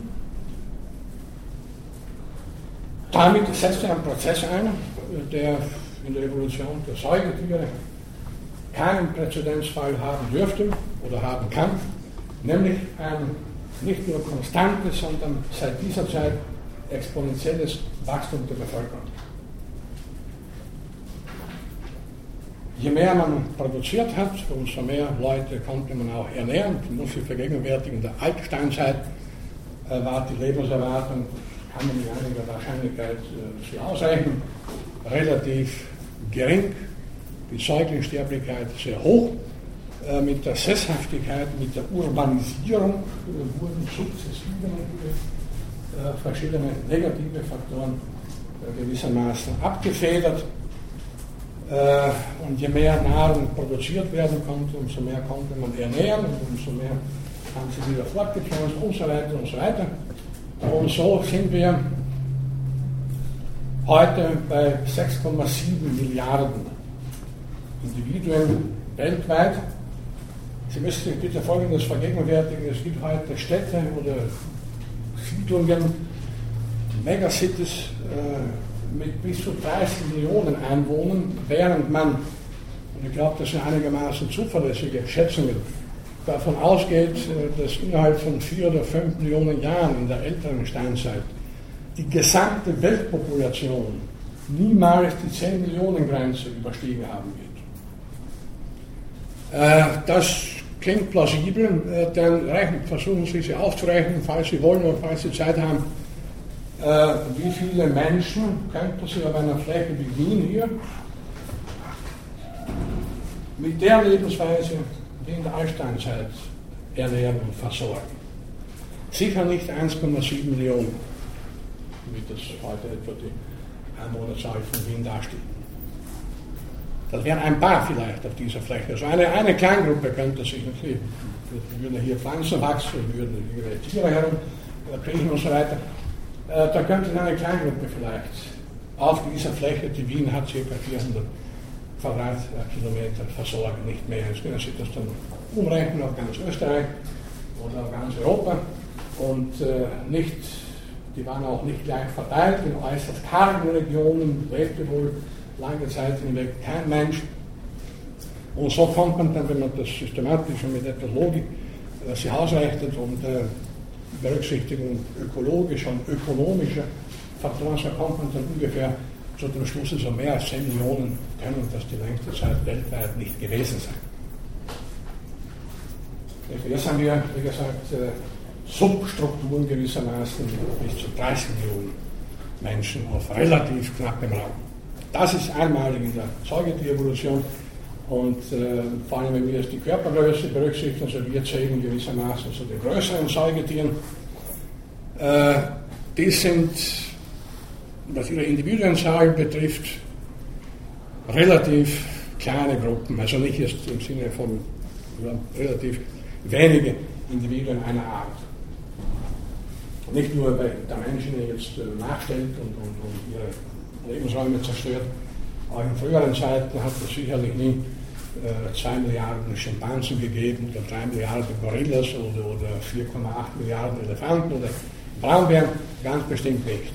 Damit setzte ein Prozess ein, der in der Evolution der Säugetiere keinen Präzedenzfall haben dürfte oder haben kann, nämlich ein nicht nur konstantes, sondern seit dieser Zeit exponentielles Wachstum der Bevölkerung. Je mehr man produziert hat, umso mehr Leute konnte man auch ernähren. Man muss sich vergegenwärtigen, in der Altsteinzeit äh, war die Lebenserwartung, kann man mit einiger Wahrscheinlichkeit äh, sie ausrechnen, relativ gering. Die Säuglingssterblichkeit sehr hoch. Äh, mit der Sesshaftigkeit, mit der Urbanisierung äh, wurden sukzessive äh, verschiedene negative Faktoren äh, gewissermaßen abgefedert. Äh, und je mehr Nahrung produziert werden konnte, umso mehr konnte man ernähren und umso mehr haben sie wieder fortgepflanzt und so weiter und so weiter. Und so sind wir heute bei sechs Komma sieben Milliarden Individuen weltweit. Sie müssen sich bitte Folgendes vergegenwärtigen: Es gibt heute Städte oder Siedlungen, Megacities äh, mit bis zu dreißig Millionen Einwohnern, während man, und ich glaube, das sind einigermaßen zuverlässige Schätzungen, davon ausgeht, dass innerhalb von vier oder fünf Millionen Jahren in der älteren Steinzeit die gesamte Weltpopulation niemals die zehn Millionen Grenze überstiegen haben wird. Äh, das klingt plausibel, äh, dann rechnen, versuchen Sie sie aufzurechnen, falls Sie wollen oder falls Sie Zeit haben, äh, wie viele Menschen könnten Sie auf einer Fläche wie Wien hier mit der Lebensweise wie in der Altsteinzeit ernähren und versorgen. Sicher nicht eins Komma sieben Millionen, wie das heute etwa die Einwohnerzahl von Wien dasteht. Das wären ein paar vielleicht auf dieser Fläche. Also eine, eine Kleingruppe könnte sich natürlich, würden hier Pflanzen wachsen, würden ihre Tiere herum kriechen und so weiter. Äh, da könnte eine Kleingruppe vielleicht auf dieser Fläche, die Wien hat, ca. vierhundert Quadratkilometer versorgen, nicht mehr. Jetzt können Sie das dann umrechnen auf ganz Österreich oder auf ganz Europa und äh, nicht, die waren auch nicht gleich verteilt. In äußerst kargen Regionen lebte wohl lange Zeit hinweg kein Mensch. Und so kommt man dann, wenn man das systematisch und mit etwas Logik äh, sich ausrechnet und äh, Berücksichtigung ökologischer und ökonomischer Faktoren, so kommt man dann ungefähr zu dem Schluss, so mehr als zehn Millionen können das die längste Zeit weltweit nicht gewesen sein. Jetzt haben wir, wie gesagt, äh, Substrukturen gewissermaßen bis zu dreißig Millionen Menschen auf relativ knappem Raum. Das ist einmalig in der Säugetierevolution und äh, vor allem, wenn wir jetzt die Körpergröße berücksichtigen, also wir zählen gewissermaßen zu den größeren Säugetieren, äh, die sind, was ihre Individuenzahl betrifft, relativ kleine Gruppen, also nicht erst im Sinne von ja, relativ wenige Individuen einer Art. Nicht nur, weil der Mensch ihnen jetzt äh, nachstellt und, und, und ihre Lebensräume zerstört, auch in früheren Zeiten hat es sicherlich nie äh, zwei Milliarden Schimpansen gegeben oder drei Milliarden Gorillas oder, oder vier Komma acht Milliarden Elefanten oder Braunbären, ganz bestimmt nicht.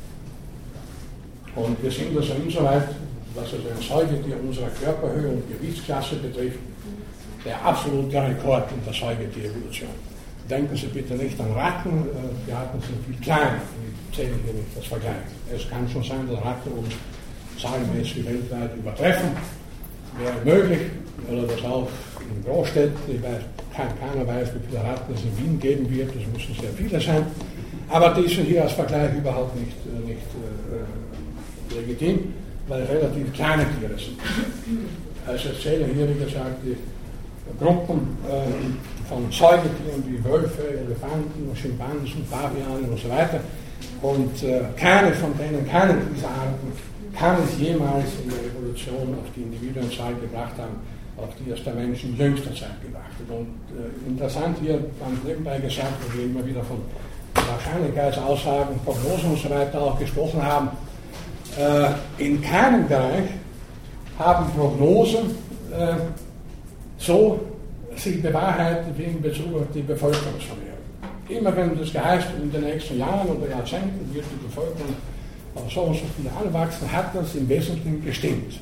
Und wir sind also insoweit, was also ein Säugetier unserer Körperhöhe und Gewichtsklasse betrifft, der absolute Rekord in der Säugetierevolution. Denken Sie bitte nicht an Ratten, die Ratten sind viel kleiner, die zählen hier nicht das Vergleich. Es kann schon sein, dass Ratten uns zahlenmäßig weltweit übertreffen, wäre möglich, oder das auch in Großstädten, ich weiß, kein, keiner weiß, wie viele Ratten es in Wien geben wird, das müssen sehr viele sein, aber die sind hier als Vergleich überhaupt nicht, nicht äh, legitim, weil relativ kleine Tiere sind. Also ich zähle hier, wie gesagt, die Gruppen äh, von Säugetieren wie Wölfe, Elefanten, Schimpansen, Pavianen und so weiter. Und äh, keine von denen, keine dieser Arten kann es jemals in der Evolution auf die Individuenzahl gebracht haben, auf die es der Mensch in jüngster Zeit gebracht hat. Und äh, interessant hier, ganz nebenbei gesagt, wo wir immer wieder von Wahrscheinlichkeitsaussagen, Prognosen und so weiter auch gesprochen haben, äh, in keinem Bereich haben Prognosen äh, so sich bewahrheiten wie in Bezug auf die Bevölkerungsvermehrung. Immer wenn das geheißt, in den nächsten Jahren oder Jahrzehnten wird die Bevölkerung auf so und so viele anwachsen, hat das im Wesentlichen gestimmt.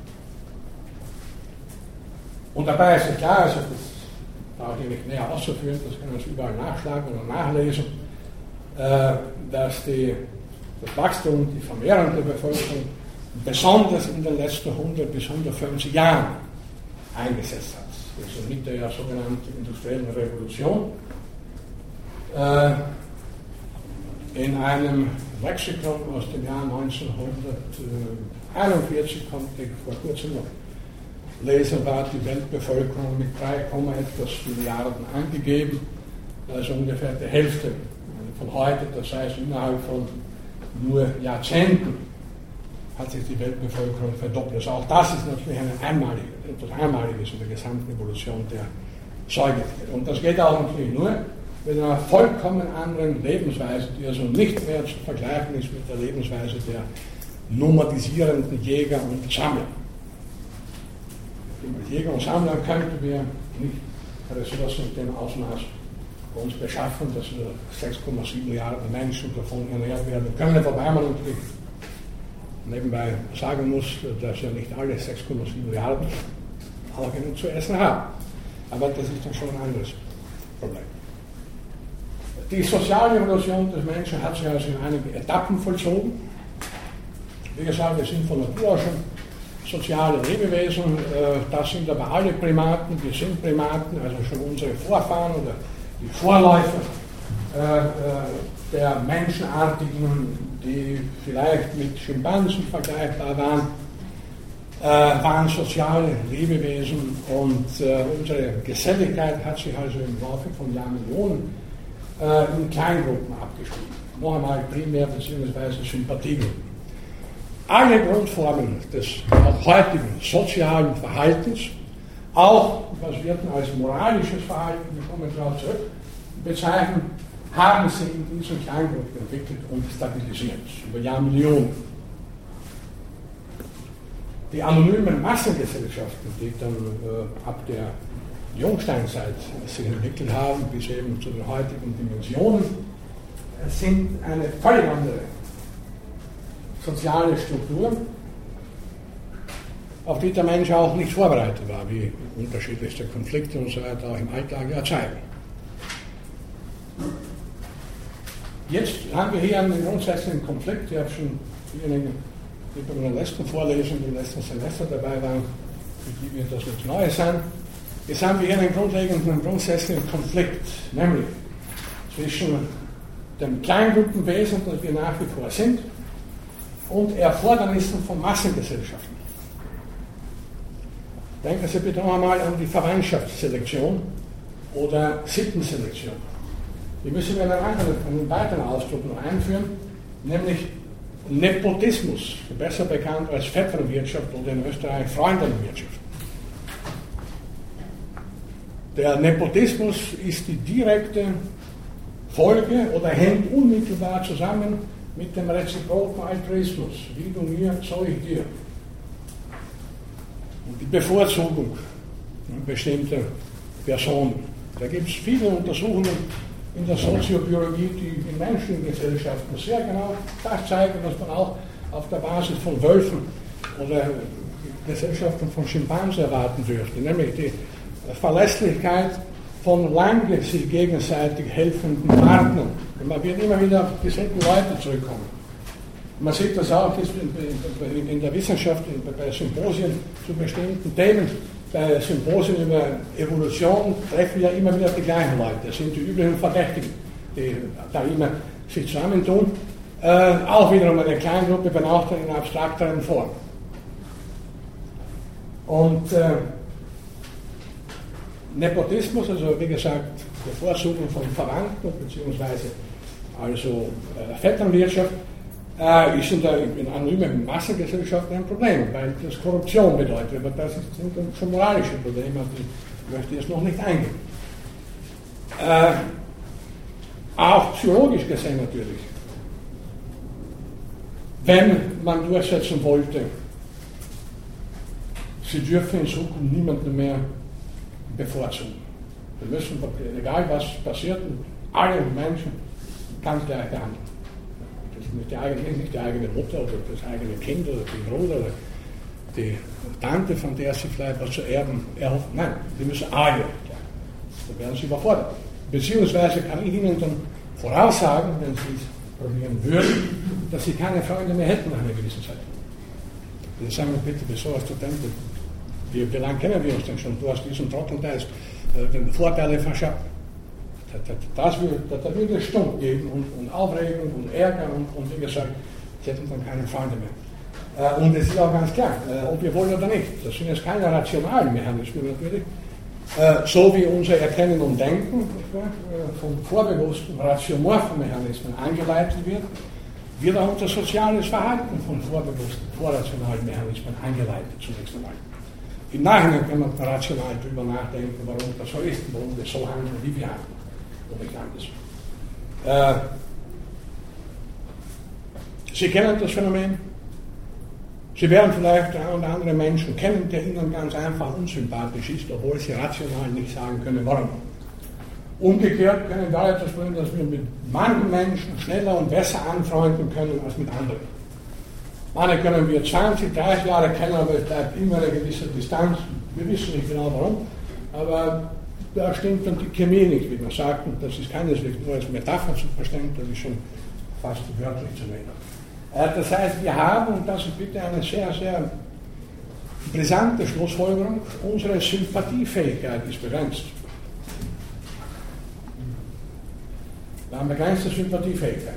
Und dabei ist es klar, also das brauche ich nicht näher auszuführen, das können wir überall nachschlagen oder nachlesen, äh, dass die, das Wachstum, die Vermehrung der Bevölkerung besonders in den letzten hundert bis hundertfünfzig Jahren eingesetzt hat. Also mit der sogenannten industriellen Revolution. Äh, in einem Lexikon aus dem Jahr neunzehnhunderteinundvierzig konnte ich vor kurzem noch lesen, war die Weltbevölkerung mit drei Komma etwas Milliarden angegeben, also ungefähr die Hälfte von heute, das heißt innerhalb von nur Jahrzehnten hat sich die Weltbevölkerung verdoppelt. Also auch das ist natürlich eine einmalige, etwas Einmaliges in der gesamten Evolution der Säugetiere. Und das geht auch natürlich nur mit einer vollkommen anderen Lebensweise, die also nicht mehr zu vergleichen ist mit der Lebensweise der nomadisierenden Jäger und Sammler. Mit Jäger und Sammler könnten wir nicht Ressourcen in dem Ausmaß uns beschaffen, dass sechs Komma sieben Milliarden Menschen davon ernährt werden können, wobei man natürlich nebenbei sagen muss, dass ja nicht alle sechs Komma sieben Milliarden auch genug zu essen haben. Aber das ist dann schon ein anderes Problem. Die Sozialrevolution des Menschen hat sich also in einigen Etappen vollzogen. Wie gesagt, wir sind von Natur aus schon soziale Lebewesen, das sind aber alle Primaten, wir sind Primaten, also schon unsere Vorfahren oder die Vorläufer der Menschenartigen, die vielleicht mit Schimpansen vergleichbar waren, waren soziale Lebewesen und unsere Geselligkeit hat sich also im Laufe von Jahrmillionen in Kleingruppen abgespielt. Noch einmal primär bzw. Sympathiegruppen. Alle Grundformen des auch heutigen sozialen Verhaltens, auch was wir als moralisches Verhalten, wir kommen darauf zurück, bezeichnen, haben sich in diesen Kleingruppen entwickelt und stabilisiert, über Jahrmillionen. Die anonymen Massengesellschaften, die dann äh, ab der Jungsteinzeit sich entwickelt haben, bis eben zu den heutigen Dimensionen, sind eine völlig andere soziale Struktur, auf die der Mensch auch nicht vorbereitet war, wie unterschiedlichste Konflikte und so weiter auch im Alltag ja zeigen. Jetzt haben wir hier einen grundsätzlichen Konflikt. Ich habe schon diejenigen, die bei meiner letzten Vorlesung im letzten Semester dabei waren, für die wir das nichts Neues sind. Jetzt haben wir hier einen grundlegenden, grundsätzlichen Konflikt, nämlich zwischen dem Kleingruppenwesen, das wir nach wie vor sind, und Erfordernissen von Massengesellschaften. Denken Sie bitte noch einmal an die Verwandtschaftsselektion oder Sittenselektion. Wir müssen einen anderen, einen weiteren Ausdruck noch einführen, nämlich Nepotismus, besser bekannt als Vetternwirtschaft oder in Österreich Freundinnenwirtschaft. Der Nepotismus ist die direkte Folge oder hängt unmittelbar zusammen mit dem reziproken Altruismus. Wie du mir, so ich dir. Und die Bevorzugung bestimmter Personen. Da gibt es viele Untersuchungen in der Soziobiologie, die in menschlichen Gesellschaften sehr genau das zeigen, was man auch auf der Basis von Wölfen oder Gesellschaften von Schimpansen erwarten dürfte, nämlich die Verlässlichkeit von lange sich gegenseitig helfenden Partnern. Und man wird immer wieder auf dieselben Leute zurückkommen. Man sieht das auch in der Wissenschaft, bei Symposien zu bestimmten Themen. Bei Symposien über Evolution treffen ja immer wieder die gleichen Leute. Das sind die üblichen Verdächtigen, die da immer sich zusammentun. Äh, auch wiederum eine kleine Gruppe, wenn auch in einer abstrakteren Form. Und äh, Nepotismus, also wie gesagt, Bevorzugung von Verwandten beziehungsweise also äh, Vetternwirtschaft, äh, ist in der in anonymen Massengesellschaft ein Problem, weil das Korruption bedeutet. Aber das sind dann schon moralische Probleme, auf die möchte ich jetzt noch nicht eingehen. Äh, auch psychologisch gesehen natürlich. Wenn man durchsetzen wollte, sie dürfen in Zukunft niemanden mehr bevorzugen. Wir müssen, egal was passiert, alle Menschen ganz gleich behandeln. Das ist nicht die eigene, nicht die eigene Mutter oder das eigene Kind oder den Bruder oder die Tante, von der sie vielleicht was zu erben erhoffen. Nein, die müssen alle gleich. Da werden sie überfordert. Beziehungsweise kann ich Ihnen dann voraussagen, wenn Sie es probieren würden, dass Sie keine Freunde mehr hätten nach einer gewissen Zeit. Das sagen wir bitte, wieso hast du denn? Wie, wie lange kennen wir uns denn schon? Du hast diesen Trottelgeist äh, den Vorteile verschafft. Das, das, das, das würde Stunden geben und, und Aufregung und Ärger und, und wie gesagt, sie hätten dann keine Freunde mehr. Äh, und es ist auch ganz klar, äh, ob wir wollen oder nicht. Das sind jetzt keine rationalen Mechanismen natürlich. Äh, so wie unser Erkennen und Denken äh, von vorbewussten, ratiomorphen Mechanismen angeleitet wird, wird auch unser soziales Verhalten von vorbewussten, vorrationalen Mechanismen angeleitet zunächst einmal. Im Nachhinein kann man rational darüber nachdenken, warum das so ist, warum wir so handeln, wie wir handeln. Und nicht anders. Äh, Sie kennen das Phänomen. Sie werden vielleicht ein oder andere Menschen kennen, der Ihnen ganz einfach unsympathisch ist, obwohl Sie rational nicht sagen können, warum. Umgekehrt können wir etwas tun, dass wir mit manchen Menschen schneller und besser anfreunden können als mit anderen. Manche können wir zwanzig, dreißig Jahre kennen, aber es bleibt immer eine gewisse Distanz. Wir wissen nicht genau warum, aber da stimmt dann die Chemie nicht, wie man sagt, und das ist keineswegs nur als Metapher zu verstehen, das ist schon fast wörtlich zu nehmen. Das heißt, wir haben, und das ist bitte eine sehr, sehr brisante Schlussfolgerung, unsere Sympathiefähigkeit ist begrenzt. Wir haben begrenzte Sympathiefähigkeit.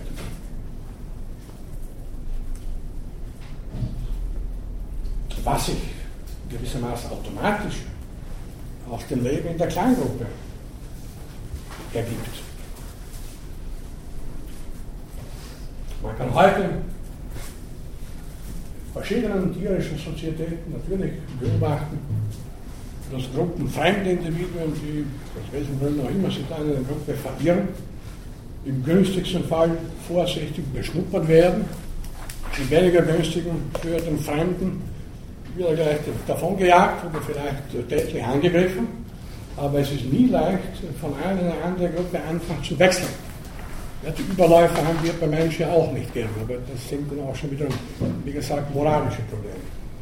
Was sich gewissermaßen automatisch aus dem Leben in der Kleingruppe ergibt. Man kann heute verschiedenen tierischen Sozietäten natürlich beobachten, dass Gruppen fremde Individuen, die aus welchen Gründen auch immer sich in einer Gruppe verirren, im günstigsten Fall vorsichtig beschnuppert werden, im weniger günstigen für den Fremden wieder gleich davon gejagt oder vielleicht tätlich angegriffen, aber es ist nie leicht, von einer in eine andere Gruppe einfach zu wechseln. Ja, die Überläufer haben wir bei Menschen ja auch nicht gern, aber das sind dann auch schon wieder, wie gesagt, moralische Probleme.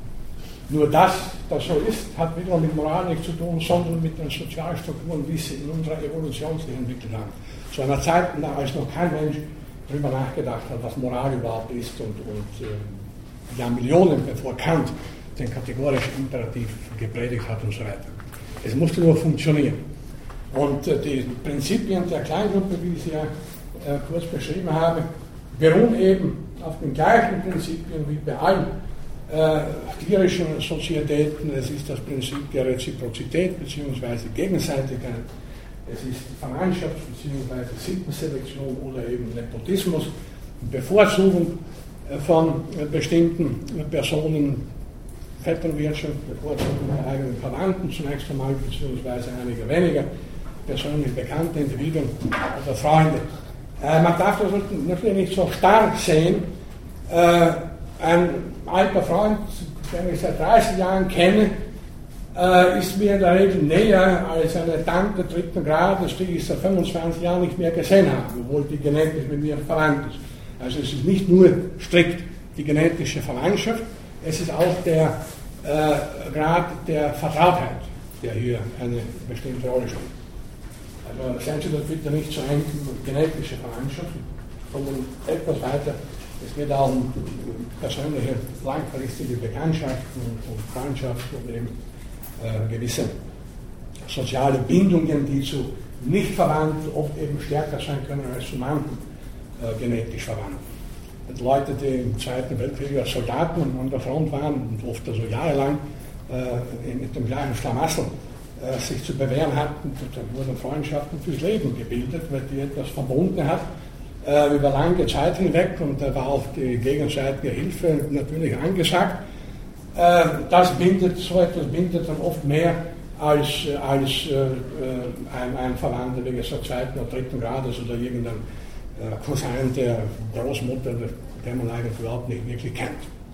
Nur das, das so ist, hat wiederum mit Moral nichts zu tun, sondern mit den Sozialstrukturen, wie sie in unserer Evolution sich entwickelt haben. Zu einer Zeit, als noch kein Mensch darüber nachgedacht hat, was Moral überhaupt ist und, und äh, Jahrmillionen bevor Kant den kategorischen Imperativ gepredigt hat und so weiter. Es musste nur funktionieren. Und äh, die Prinzipien der Kleingruppe, wie ich sie ja äh, kurz beschrieben habe, beruhen eben auf den gleichen Prinzipien wie bei allen äh, tierischen Sozietäten. Es ist das Prinzip der Reziprozität bzw. Gegenseitigkeit. Es ist Verwandtschaft bzw. Sittenselektion oder eben Nepotismus, Bevorzugung äh, von äh, bestimmten äh, Personen, Vetternwirtschaft, Bevorzugung der eigenen Verwandten zunächst einmal, beziehungsweise einiger weniger persönlich bekannte Individuen oder Freunde. Äh, man darf das natürlich nicht so stark sehen. Äh, ein alter Freund, den ich seit dreißig Jahren kenne, äh, ist mir in der Regel näher als eine Tante dritten Grades, die ich seit fünfundzwanzig Jahren nicht mehr gesehen habe, obwohl die genetisch mit mir verwandt ist. Also es ist nicht nur strikt die genetische Verwandtschaft, es ist auch der äh, Grad der Vertrautheit, der hier eine bestimmte Rolle spielt. Also seien Sie das bitte nicht so eng genetische Verwandtschaft, sondern etwas weiter. Es geht auch um persönliche, langfristige Bekanntschaften und Freundschaften und eben äh, gewisse soziale Bindungen, die zu nicht Verwandten oft eben stärker sein können als zu manchen äh, genetisch Verwandten. Leute, die im Zweiten Weltkrieg als Soldaten an der Front waren und oft also jahrelang äh, mit dem gleichen Schlamassel äh, sich zu bewähren hatten, da wurden Freundschaften fürs Leben gebildet, weil die etwas verbunden hat äh, über lange Zeit hinweg und da war auch die gegenseitige Hilfe natürlich angesagt. Äh, das bindet, so etwas bindet dann oft mehr als, als äh, ein, ein Verwandter, wie gesagt, zweiten oder dritten Grades oder irgendein Cousin der Großmutter, der man eigentlich überhaupt nicht wirklich kennt.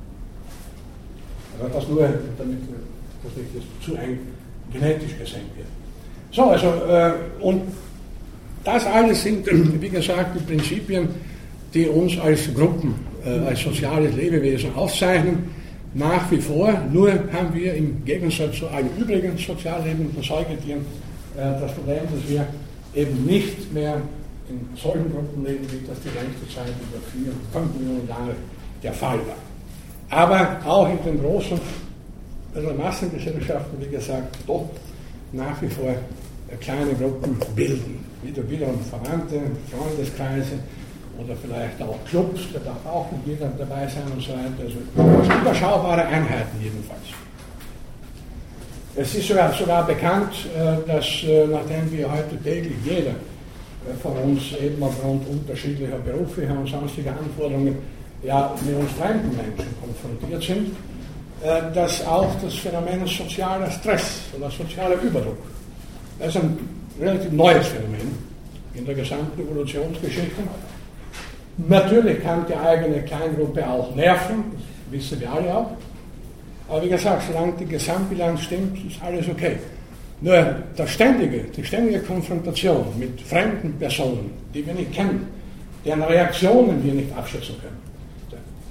Aber das nur, damit das nicht zu eng genetisch gesehen wird. So, also, äh, und das alles sind, wie gesagt, die Prinzipien, die uns als Gruppen, äh, als soziales Lebewesen auszeichnen. Nach wie vor, nur haben wir im Gegensatz zu allen übrigen sozial lebenden Säugetieren äh, das Problem, dass wir eben nicht mehr in solchen Gruppen leben, wie das die längste Zeit über vier, fünf Millionen Jahre der Fall war. Aber auch in den großen also Massengesellschaften, wie gesagt, doch nach wie vor kleine Gruppen bilden. Wieder wiederum Verwandte, Freundeskreise oder vielleicht auch Clubs, da darf auch nicht jeder dabei sein und so weiter. Also überschaubare Einheiten jedenfalls. Es ist sogar, sogar bekannt, dass nachdem wir heute täglich jeder von uns eben aufgrund unterschiedlicher beruflicher und sonstiger Anforderungen ja mit uns fremden Menschen konfrontiert sind, äh, dass auch das Phänomen sozialer Stress oder sozialer Überdruck, das ist ein relativ neues Phänomen in der gesamten Evolutionsgeschichte. Natürlich kann die eigene Kleingruppe auch nerven, das wissen wir alle auch, aber wie gesagt, solange die Gesamtbilanz stimmt, ist alles okay. Nur das ständige, die ständige Konfrontation mit fremden Personen, die wir nicht kennen, deren Reaktionen wir nicht abschätzen können,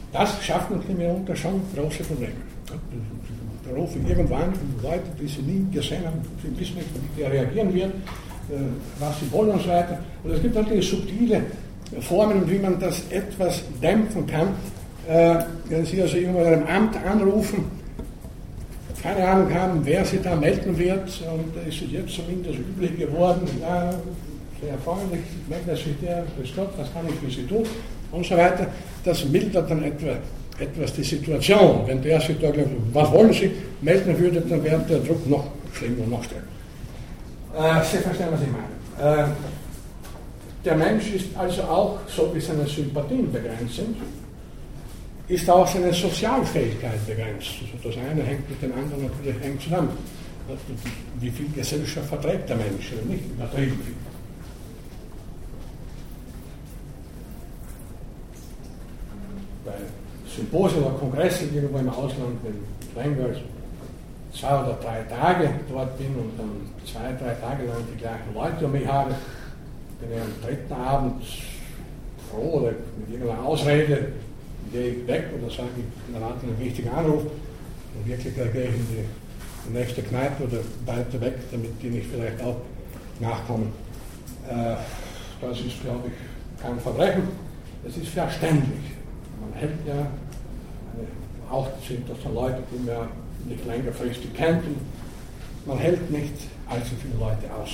das schafft natürlich mitunter schon große Probleme. Da rufen irgendwann Leute, die sie nie gesehen haben, sie wissen nicht, wie der reagieren wird, was sie wollen und so weiter. Und es gibt natürlich subtile Formen, wie man das etwas dämpfen kann. Wenn Sie also irgendwo in einem Amt anrufen, keine Ahnung haben, wer Sie da melden wird, und da ist es jetzt zumindest üblich geworden, ja, sehr freundlich, meldet sich der, grüß Gott, was kann ich für Sie tun, und so weiter. Das mildert dann etwa, etwas die Situation. Wenn der sich da glaubt, was wollen Sie, melden würde, dann wäre der Druck noch schlimmer und noch stärker. Äh, Sie verstehen, was ich meine. Äh, der Mensch ist also auch, so wie seine Sympathien begrenzt sind, ist auch seine Sozialfähigkeit begrenzt. Also das eine hängt mit dem anderen natürlich eng zusammen. Wie viel Gesellschaft verträgt der Mensch? Nicht übertrieben viel. Bei Symposien oder Kongressen irgendwo im Ausland, wenn ich länger als zwei oder drei Tage dort bin und dann zwei, drei Tage lang die gleichen Leute um mich habe, bin ich am dritten Abend froh oder mit irgendeiner Ausrede gehe ich weg oder sage ich, dann hat einen wichtigen Anruf und wirklich gehe ich in die, die nächste Kneipe oder weiter weg, damit die nicht vielleicht auch nachkommen. Äh, das ist, glaube ich, kein Verbrechen. Es ist verständlich. Man hält ja, eine, auch sind das dann Leute, die man nicht längerfristig kennt, und man hält nicht allzu viele Leute aus.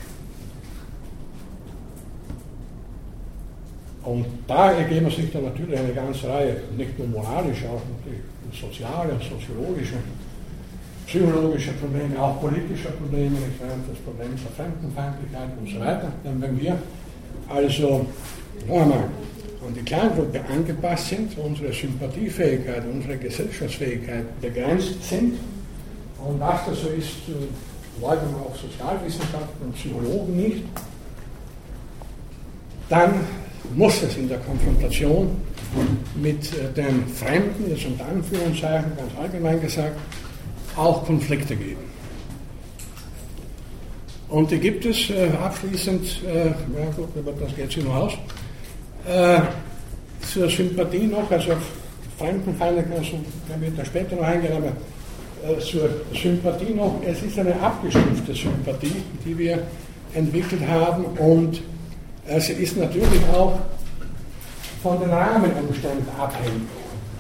Und da ergeben sich dann natürlich eine ganze Reihe, nicht nur moralische, auch natürlich soziale, soziologische, psychologische Probleme, auch politische Probleme, ich meine das Problem der Fremdenfeindlichkeit und so weiter. Denn wenn wir also noch einmal an die Kleingruppe angepasst sind, unsere Sympathiefähigkeit, unsere Gesellschaftsfähigkeit begrenzt sind, und was das so ist, leugnen auch Sozialwissenschaften und Psychologen nicht, dann muss es in der Konfrontation mit den Fremden, das unter Anführungszeichen ganz allgemein gesagt, auch Konflikte geben. Und die gibt es äh, abschließend, äh, ja gut, aber das geht sich noch aus, äh, zur Sympathie noch, also Fremdenfeindlichkeit, also werden wir da später noch eingehen, aber äh, zur Sympathie noch, es ist eine abgestufte Sympathie, die wir entwickelt haben, und sie ist natürlich auch von den Rahmenumständen abhängig.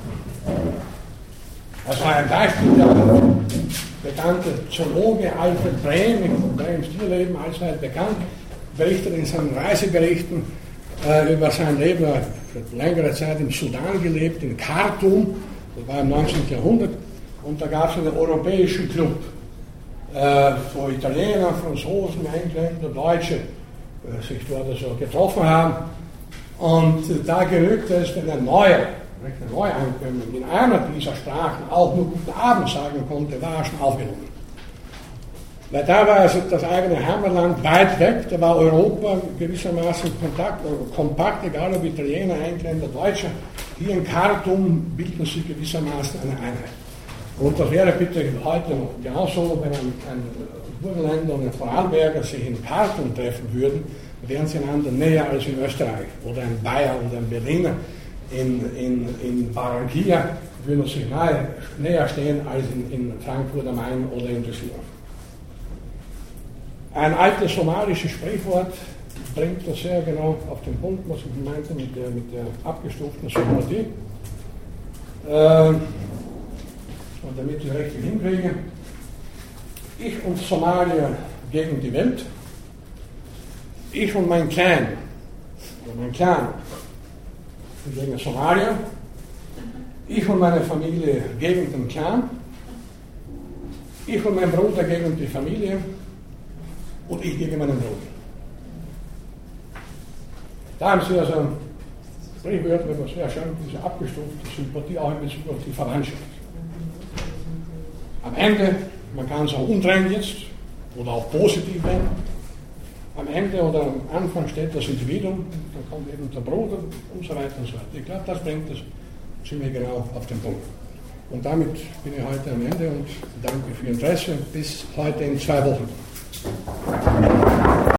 Also ein Beispiel, der bekannte Zoologe Alfred Brehm, in Brehms Tierleben allzeit bekannt, berichtet in seinen Reiseberichten äh, über sein Leben. Er hat für längere Zeit im Sudan gelebt, in Khartoum, das war im neunzehnten Jahrhundert, und da gab es einen europäischen Club, äh, wo Italiener, Franzosen, Engländer, Deutsche sich dort also getroffen haben, und da genügte es, wenn ein Neuer, ein Neuankömmling in einer dieser Sprachen auch nur Guten Abend sagen konnte, war er schon aufgenommen. Weil da war also das eigene Heimatland weit weg, da war Europa gewissermaßen Kontakt, kompakt, egal ob Italiener, Engländer, Deutsche. Hier in Khartoum bilden sie gewissermaßen eine Einheit. Und das wäre bitte heute noch genauso, wenn ein, ein Burgenländer und ein Vorarlberger sich in Khartoum treffen würden, wären sie einander näher als in Österreich. Oder ein Bayer und ein Berliner in, in, in Barranquilla würden sich nahe, näher stehen als in, in Frankfurt am Main oder in Düsseldorf. Ein altes somalisches Sprichwort bringt das sehr genau auf den Punkt, was ich meinte mit der, mit der abgestuften Sympathie. Äh, und damit ich richtig hinkriege, ich und Somalia gegen die Welt, ich und mein Clan, oder mein Clan gegen Somalia, ich und meine Familie gegen den Clan, ich und mein Bruder gegen die Familie und ich gegen meinen Bruder. Da haben Sie also sprichwörtlich sehr schön diese abgestufte Sympathie auch in Bezug auf die Verwandtschaft. Am Ende, man kann es auch umdrehen jetzt oder auch positiv wenden, am Ende oder am Anfang steht das Individuum, dann kommt eben der Bruder und so weiter und so weiter. Ich glaube, das bringt es ziemlich genau auf den Punkt. Und damit bin ich heute am Ende und danke für Ihr Interesse. Bis heute in zwei Wochen.